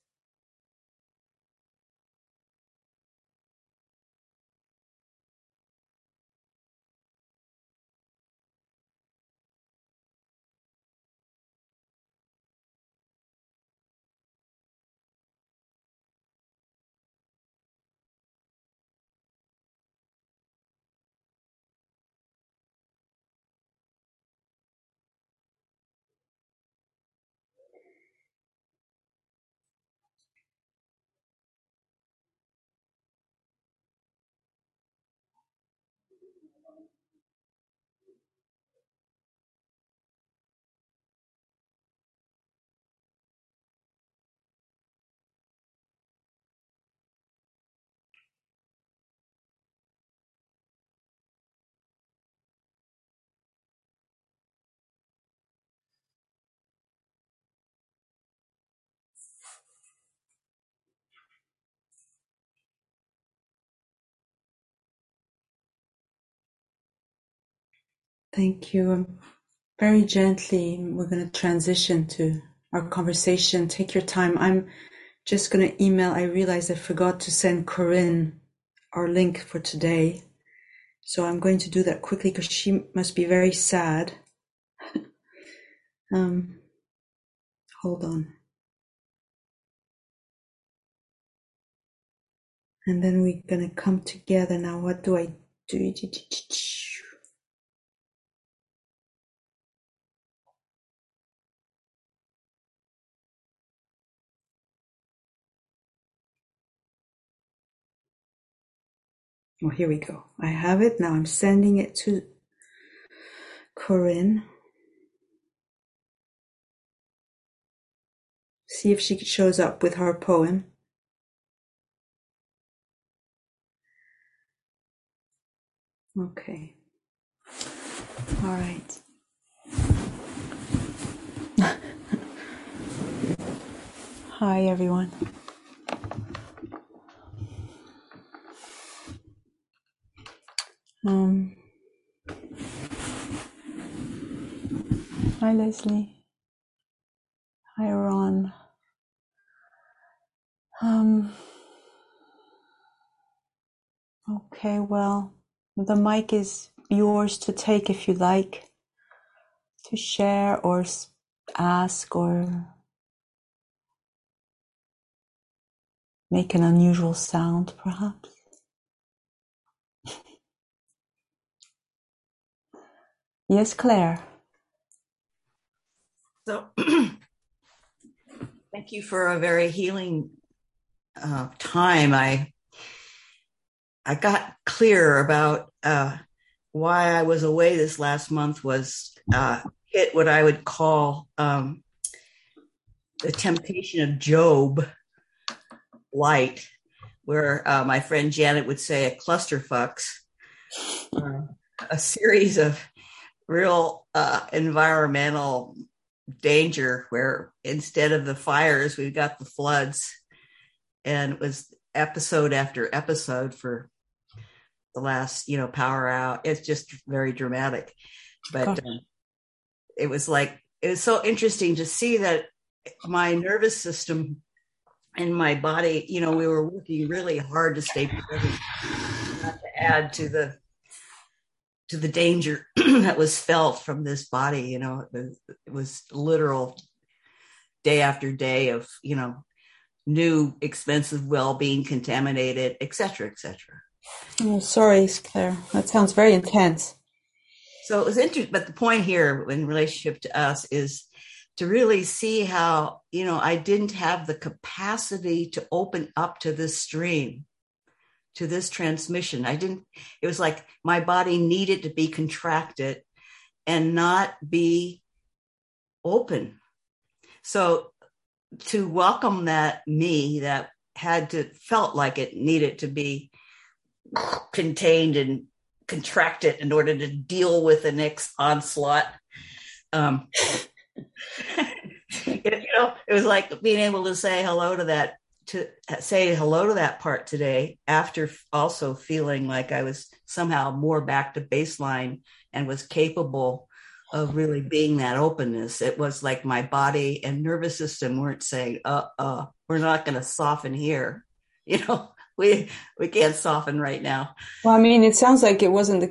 Thank you. Very gently, we're going to transition to our conversation. Take your time. I'm just going to email. I realized I forgot to send Corinne our link for today. So I'm going to do that quickly because she must be very sad. Hold on. And then we're going to come together. Now, what do I do? Oh, here we go. I have it. Now I'm sending it to Corinne. See if she shows up with her poem. Okay. All right. Hi, everyone. Hi, Leslie. Hi, Ron. Okay, well, the mic is yours to take if you like, to share or ask or make an unusual sound, perhaps. Yes, Claire. So, thank you for a very healing time. I got clear about why I was away this last month was hit what I would call the temptation of Job light, where my friend Janet would say a clusterfucks, a series of real environmental danger where instead of the fires, we've got the floods. And it was episode after episode for the last, power out. It's just very dramatic. But it was so interesting to see that my nervous system and my body, we were working really hard to stay present, not to add to the danger that was felt from this body. It was literal day after day of, new expensive well being contaminated, et cetera, et cetera. Oh, sorry, Claire. That sounds very intense. So it was interesting. But the point here in relationship to us is to really see how, I didn't have the capacity to open up to this stream, to this transmission. It was like my body needed to be contracted and not be open. So to welcome that me that felt like it needed to be contained and contracted in order to deal with the next onslaught. It was like being able to say hello to that part today after also feeling like I was somehow more back to baseline and was capable of really being that openness. It was like my body and nervous system weren't saying, we're not going to soften here. We can't soften right now. Well, I mean, it sounds like it wasn't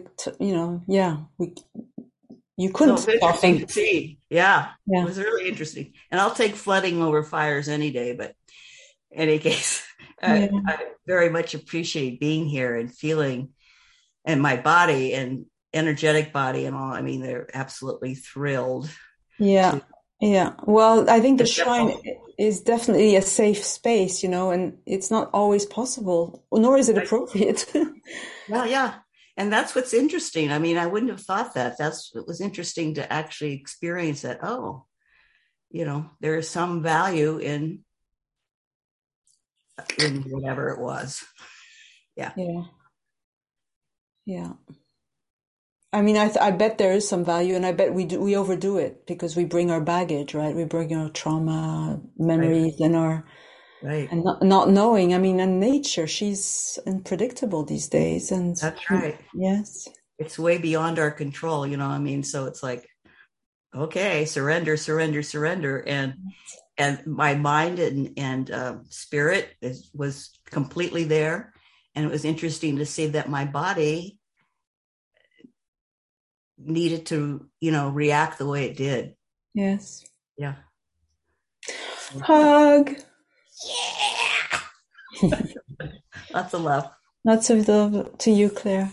you couldn't So interesting soften. to see. Yeah, it Yeah. was really interesting. And I'll take flooding over fires any day. But in any case, Yeah. I very much appreciate being here and feeling, and my body and energetic body and all. I mean, they're absolutely thrilled. Yeah. Yeah. Well, I think the shrine To is definitely a safe space, and it's not always possible, nor is it appropriate. Well, yeah. And that's what's interesting. I mean, I wouldn't have thought that. It was interesting to actually experience that. Oh, there is some value in whatever it was. Yeah. Yeah. Yeah. I mean, I bet there is some value, and I bet we overdo it because we bring our baggage, right? We bring our trauma, Right. memories, Right. and not knowing. I mean, and nature, she's unpredictable these days, and That's right. yes, It's way beyond our control, I mean? So it's like, okay, surrender, surrender, surrender. And my mind and spirit was completely there. And it was interesting to see that my body needed to, react the way it did. yes. Yeah. Hug. Yeah. Lots of love. Lots of love to you, Claire.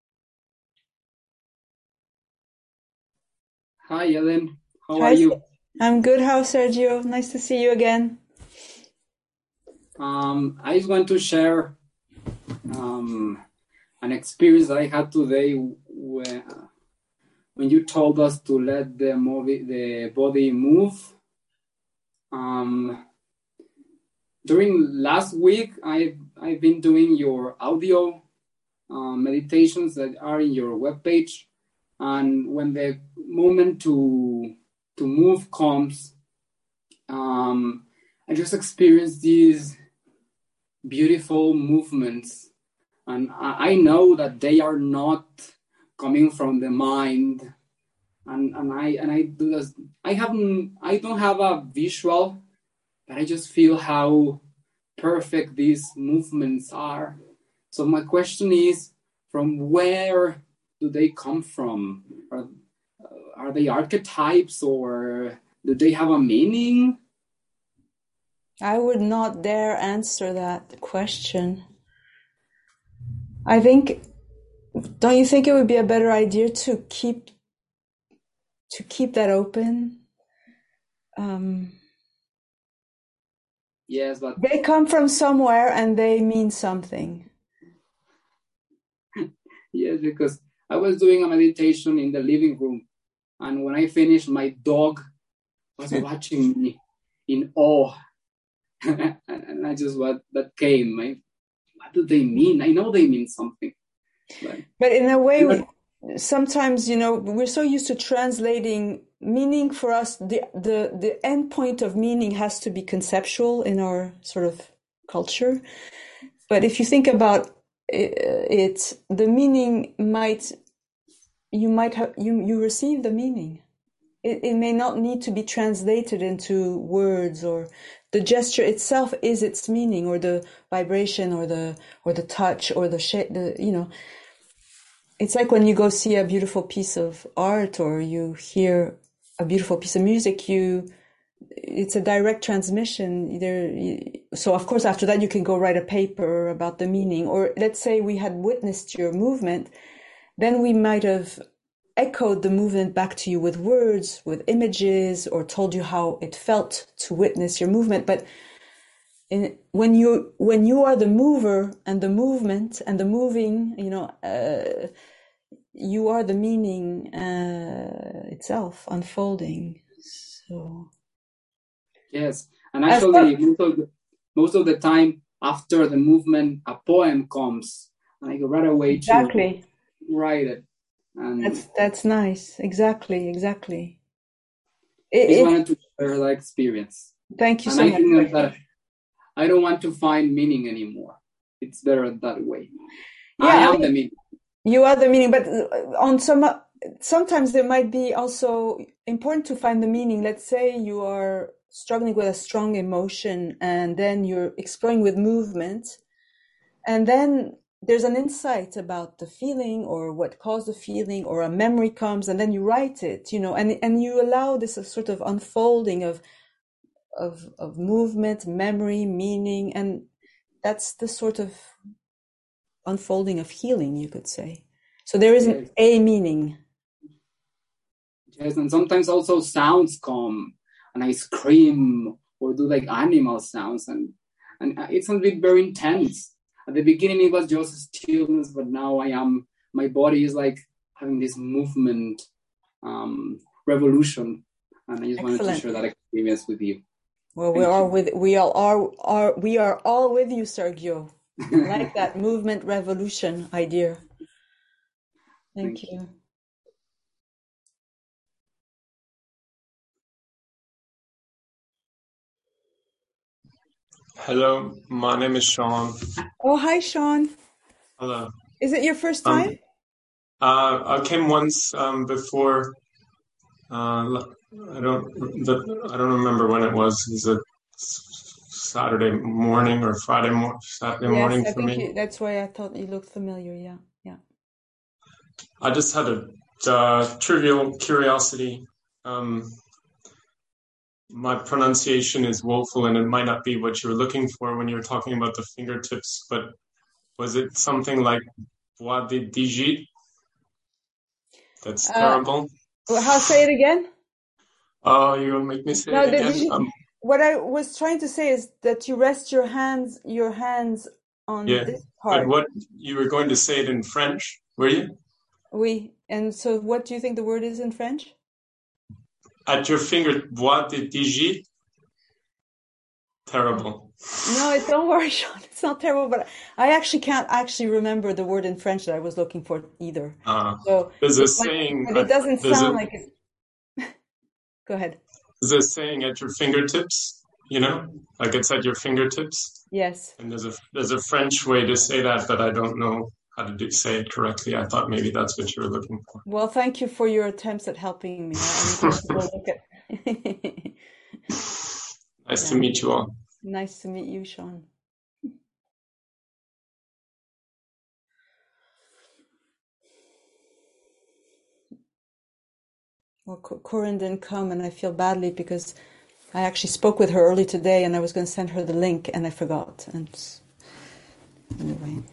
Hi, Ellen. How are Hi, you? I'm good. How, Sergio? Nice to see you again. I just want to share an experience that I had today when you told us to let the body move. During last week, I've been doing your audio meditations that are in your webpage, and when the moment to move comes, I just experienced these beautiful movements, and I know that they are not coming from the mind, and I do this. I don't have a visual, but I just feel how perfect these movements are. So my question is, from where do they come from? Are they archetypes, or do they have a meaning? I would not dare answer that question. Don't you think it would be a better idea to keep that open? Yes, but they come from somewhere and they mean something. Yes, because I was doing a meditation in the living room, and when I finished, my dog was watching me in awe. And I just, what that came, what do they mean? I know they mean something. But in a way, sometimes, we're so used to translating meaning. For us, the end point of meaning has to be conceptual in our sort of culture. But if you think about it, the meaning you receive the meaning. It may not need to be translated into words, or the gesture itself is its meaning, or the vibration, or the touch, or the shape. It's like when you go see a beautiful piece of art, or you hear a beautiful piece of music. It's a direct transmission. So of course, after that, you can go write a paper about the meaning. Or let's say we had witnessed your movement, then we might have echoed the movement back to you with words, with images, or told you how it felt to witness your movement. But when you are the mover and the movement and the moving, you are the meaning itself unfolding. So yes, and actually, most of the time after the movement, a poem comes, and I go right away to write it. And that's nice. Exactly. I just wanted to share that experience. Thank you and so I much. think that I don't want to find meaning anymore. It's better that way. Yeah, I am the meaning. You are the meaning, but sometimes it might be also important to find the meaning. Let's say you are struggling with a strong emotion, and then you're exploring with movement, and then there's an insight about the feeling or what caused the feeling, or a memory comes, and then you write it, and you allow this sort of unfolding of movement, memory, meaning, and that's the sort of unfolding of healing, you could say. So there isn't a meaning. Yes, and sometimes also sounds come, and I scream or do like animal sounds, and it's a bit very intense. At the beginning, it was just stillness, but now my body is like having this movement, revolution, and I just wanted to share that experience with you. Well, we are all with you, Sergio. I like that movement revolution idea. Thank you. Hello, my name is Sean. Oh, hi, Sean. Hello. Is it your first time? I came once before. I don't remember when it was. Is it Saturday morning or Saturday morning for me? Yes, that's why I thought you looked familiar. Yeah. I just had a trivial curiosity. My pronunciation is woeful, and it might not be what you were looking for when you were talking about the fingertips, but was it something like Bois de Digit? That's terrible. How, say it again? Oh, you will make me say No, it again. what I was trying to say is that you rest your hands on Yeah, this but part. what you were going to say it in French, were you? Oui. And so what do you think the word is in French? At your finger, boîte de Digi. Terrible. No, don't worry, Sean. It's not terrible, but I actually can't remember the word in French that I was looking for either. So There's a it's like, saying. but it doesn't sound like it. Go ahead. There's a saying at your fingertips. You know, like it's at your fingertips. Yes. And there's a French way to say that, but I don't know how to say it correctly. I thought maybe that's what you were looking for. Well, thank you for your attempts at helping me. I'm going to go look at. Nice to meet you all. Nice to meet you, Sean. Well, Corinne didn't come, and I feel badly because I actually spoke with her early today, and I was going to send her the link, and I forgot. And anyway.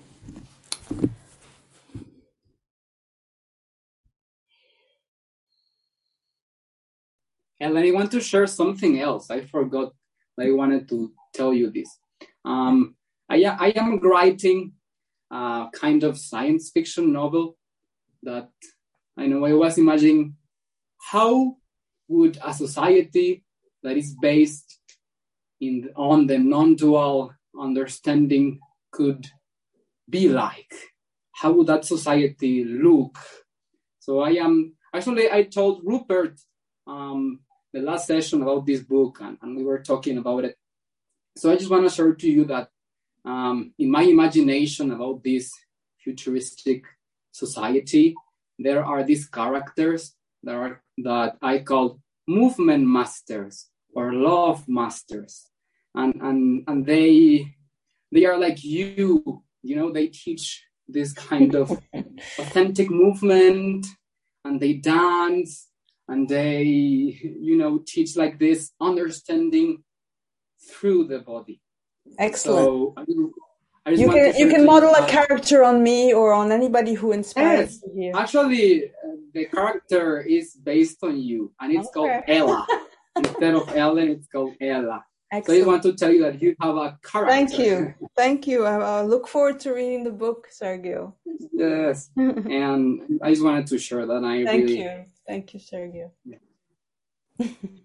Helen, I want to share something else. I forgot. I wanted to tell you this. I am writing a kind of science fiction novel that I was imagining how would a society that is based on the non-dual understanding could be like? How would that society look? So I told Rupert the last session about this book, and we were talking about it. So I just want to share to you that in my imagination about this futuristic society, there are these characters that I call movement masters or love masters, and they are like you know, they teach this kind of authentic movement, and they dance, and they, teach like this understanding through the body. Excellent. So you can model a character on me or on anybody who inspires you here. Actually, the character is based on you, and it's called Ella. Instead of Ellen, it's called Ella. Excellent. So I want to tell you that you have a character. Thank you. I look forward to reading the book, Sergio. Yes, and I just wanted to share that. Thank you, Sergio. Yeah.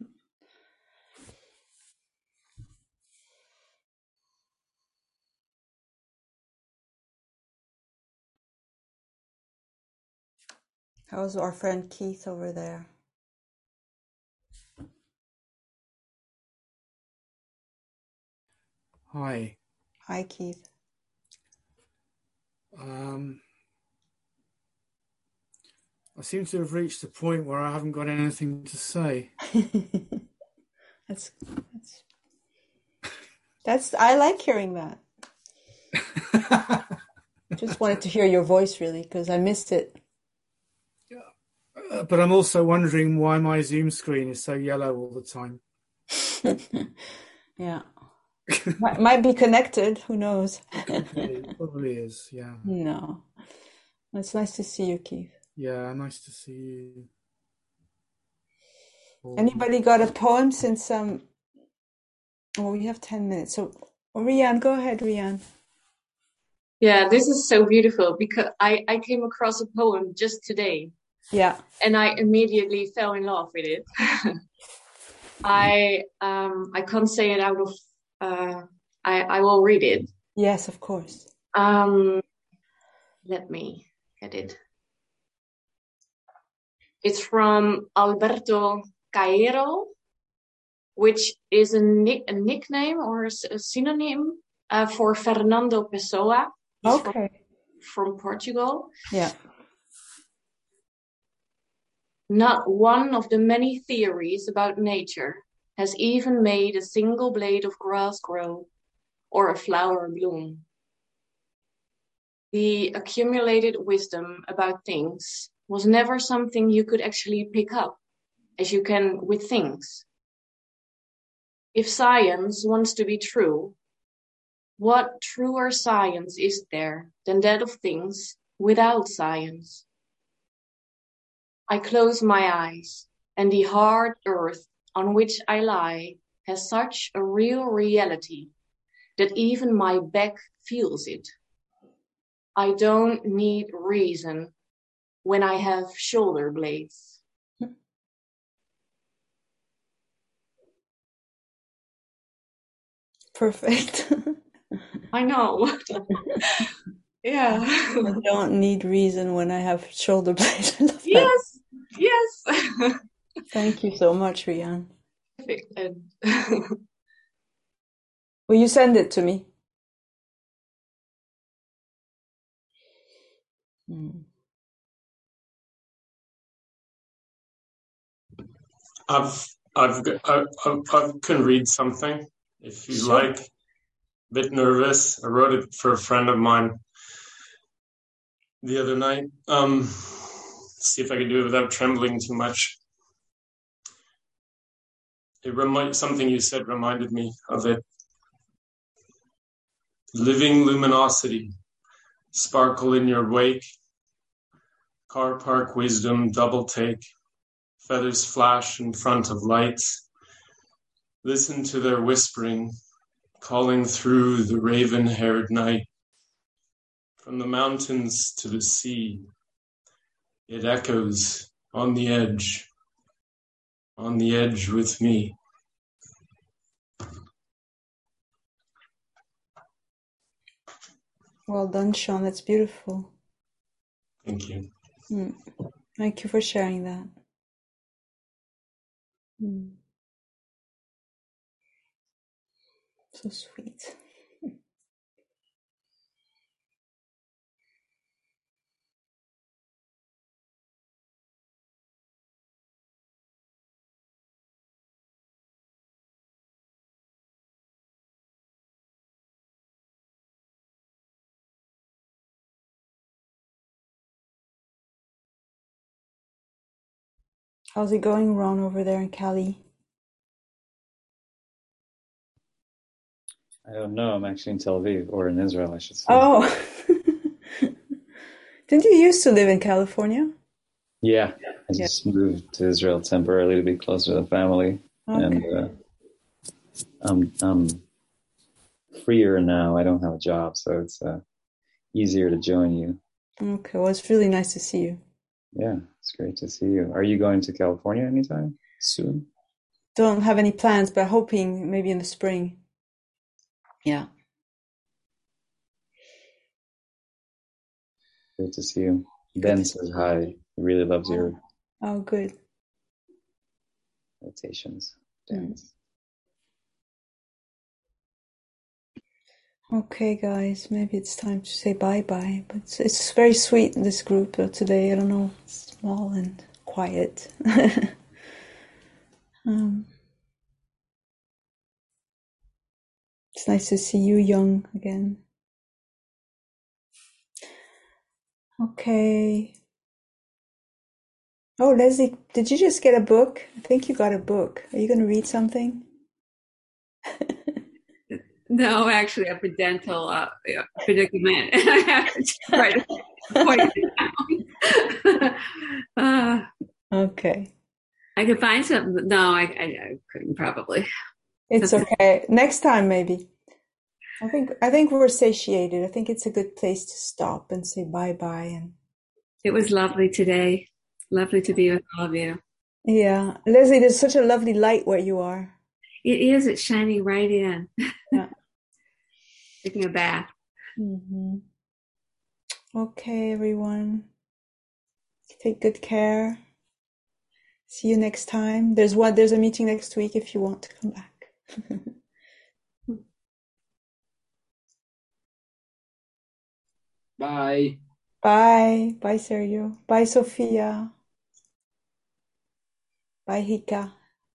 How's our friend Keith over there? Hi. Hi, Keith. I seem to have reached the point where I haven't got anything to say. That's I like hearing that. Just wanted to hear your voice, really, because I missed it. But I'm also wondering why my Zoom screen is so yellow all the time. Yeah. Might be connected. Who knows? It probably is, yeah. No. It's nice to see you, Keith. Yeah, nice to see you. Anybody got a poem since we have 10 minutes. So Rian, go ahead, Rian. Yeah, this is so beautiful because I came across a poem just today. Yeah. And I immediately fell in love with it. I can't say it out of I will read it. Yes, of course. Let me get it. It's from Alberto Cairo, which is a nickname or a synonym for Fernando Pessoa. He's from Portugal. Yeah. Not one of the many theories about nature has even made a single blade of grass grow or a flower bloom. The accumulated wisdom about things was never something you could actually pick up, as you can with things. If science wants to be true, what truer science is there than that of things without science? I close my eyes, and the hard earth on which I lie has such a real reality that even my back feels it. I don't need reason when I have shoulder blades. Perfect. I know. Yeah. I don't need reason when I have shoulder blades. I love that. Yes. Yes. Thank you so much, Rian. Perfect. Will you send it to me? I can read something if you Sure. like. A bit nervous. I wrote it for a friend of mine the other night. See if I can do it without trembling too much. Something you said reminded me of it. Living luminosity, sparkle in your wake. Car park wisdom, double take. Feathers flash in front of lights. Listen to their whispering, calling through the raven-haired night. From the mountains to the sea, it echoes on the edge with me. Well done, Sean. That's beautiful. Thank you. Thank you for sharing that. So sweet. How's it going, Ron, over there in Cali? I don't know. I'm actually in Tel Aviv, or in Israel, I should say. Oh, didn't you used to live in California? Yeah, I just moved to Israel temporarily to be closer to the family, and I'm freer now. I don't have a job, so it's easier to join you. Okay, well, it's really nice to see you. Yeah, it's great to see you. Are you going to California anytime soon? Don't have any plans, but hoping maybe in the spring. Yeah. Great to see you. Ben says hi. He really loves your good meditations. Dance. Okay, guys, maybe it's time to say bye-bye. But it's very sweet, this group today. I don't know, it's small and quiet. It's nice to see you, Young, again. Okay. Oh, Leslie, did you just get a book? I think you got a book. Are you going to read something? No, actually, I have a dental predicament, and I have to try to point it out. Okay. I could find something. No, I couldn't probably. It's okay. Next time, maybe. I think we're satiated. I think it's a good place to stop and say bye-bye. And it was lovely today. Lovely to be with all of you. Yeah. Leslie, there's such a lovely light where you are. It is. It's shining right in. Yeah. Taking a bath. Mm-hmm. Okay, everyone. Take good care. See you next time. There's a meeting next week if you want to come back. Bye. Bye. Bye, Sergio. Bye, Sophia. Bye, Hika.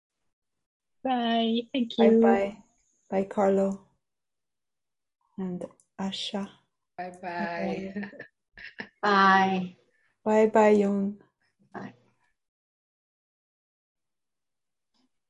Bye. Thank you. Bye-bye. Bye, Carlo. And Asha. Bye-bye. Bye. Bye-bye, Young. Bye.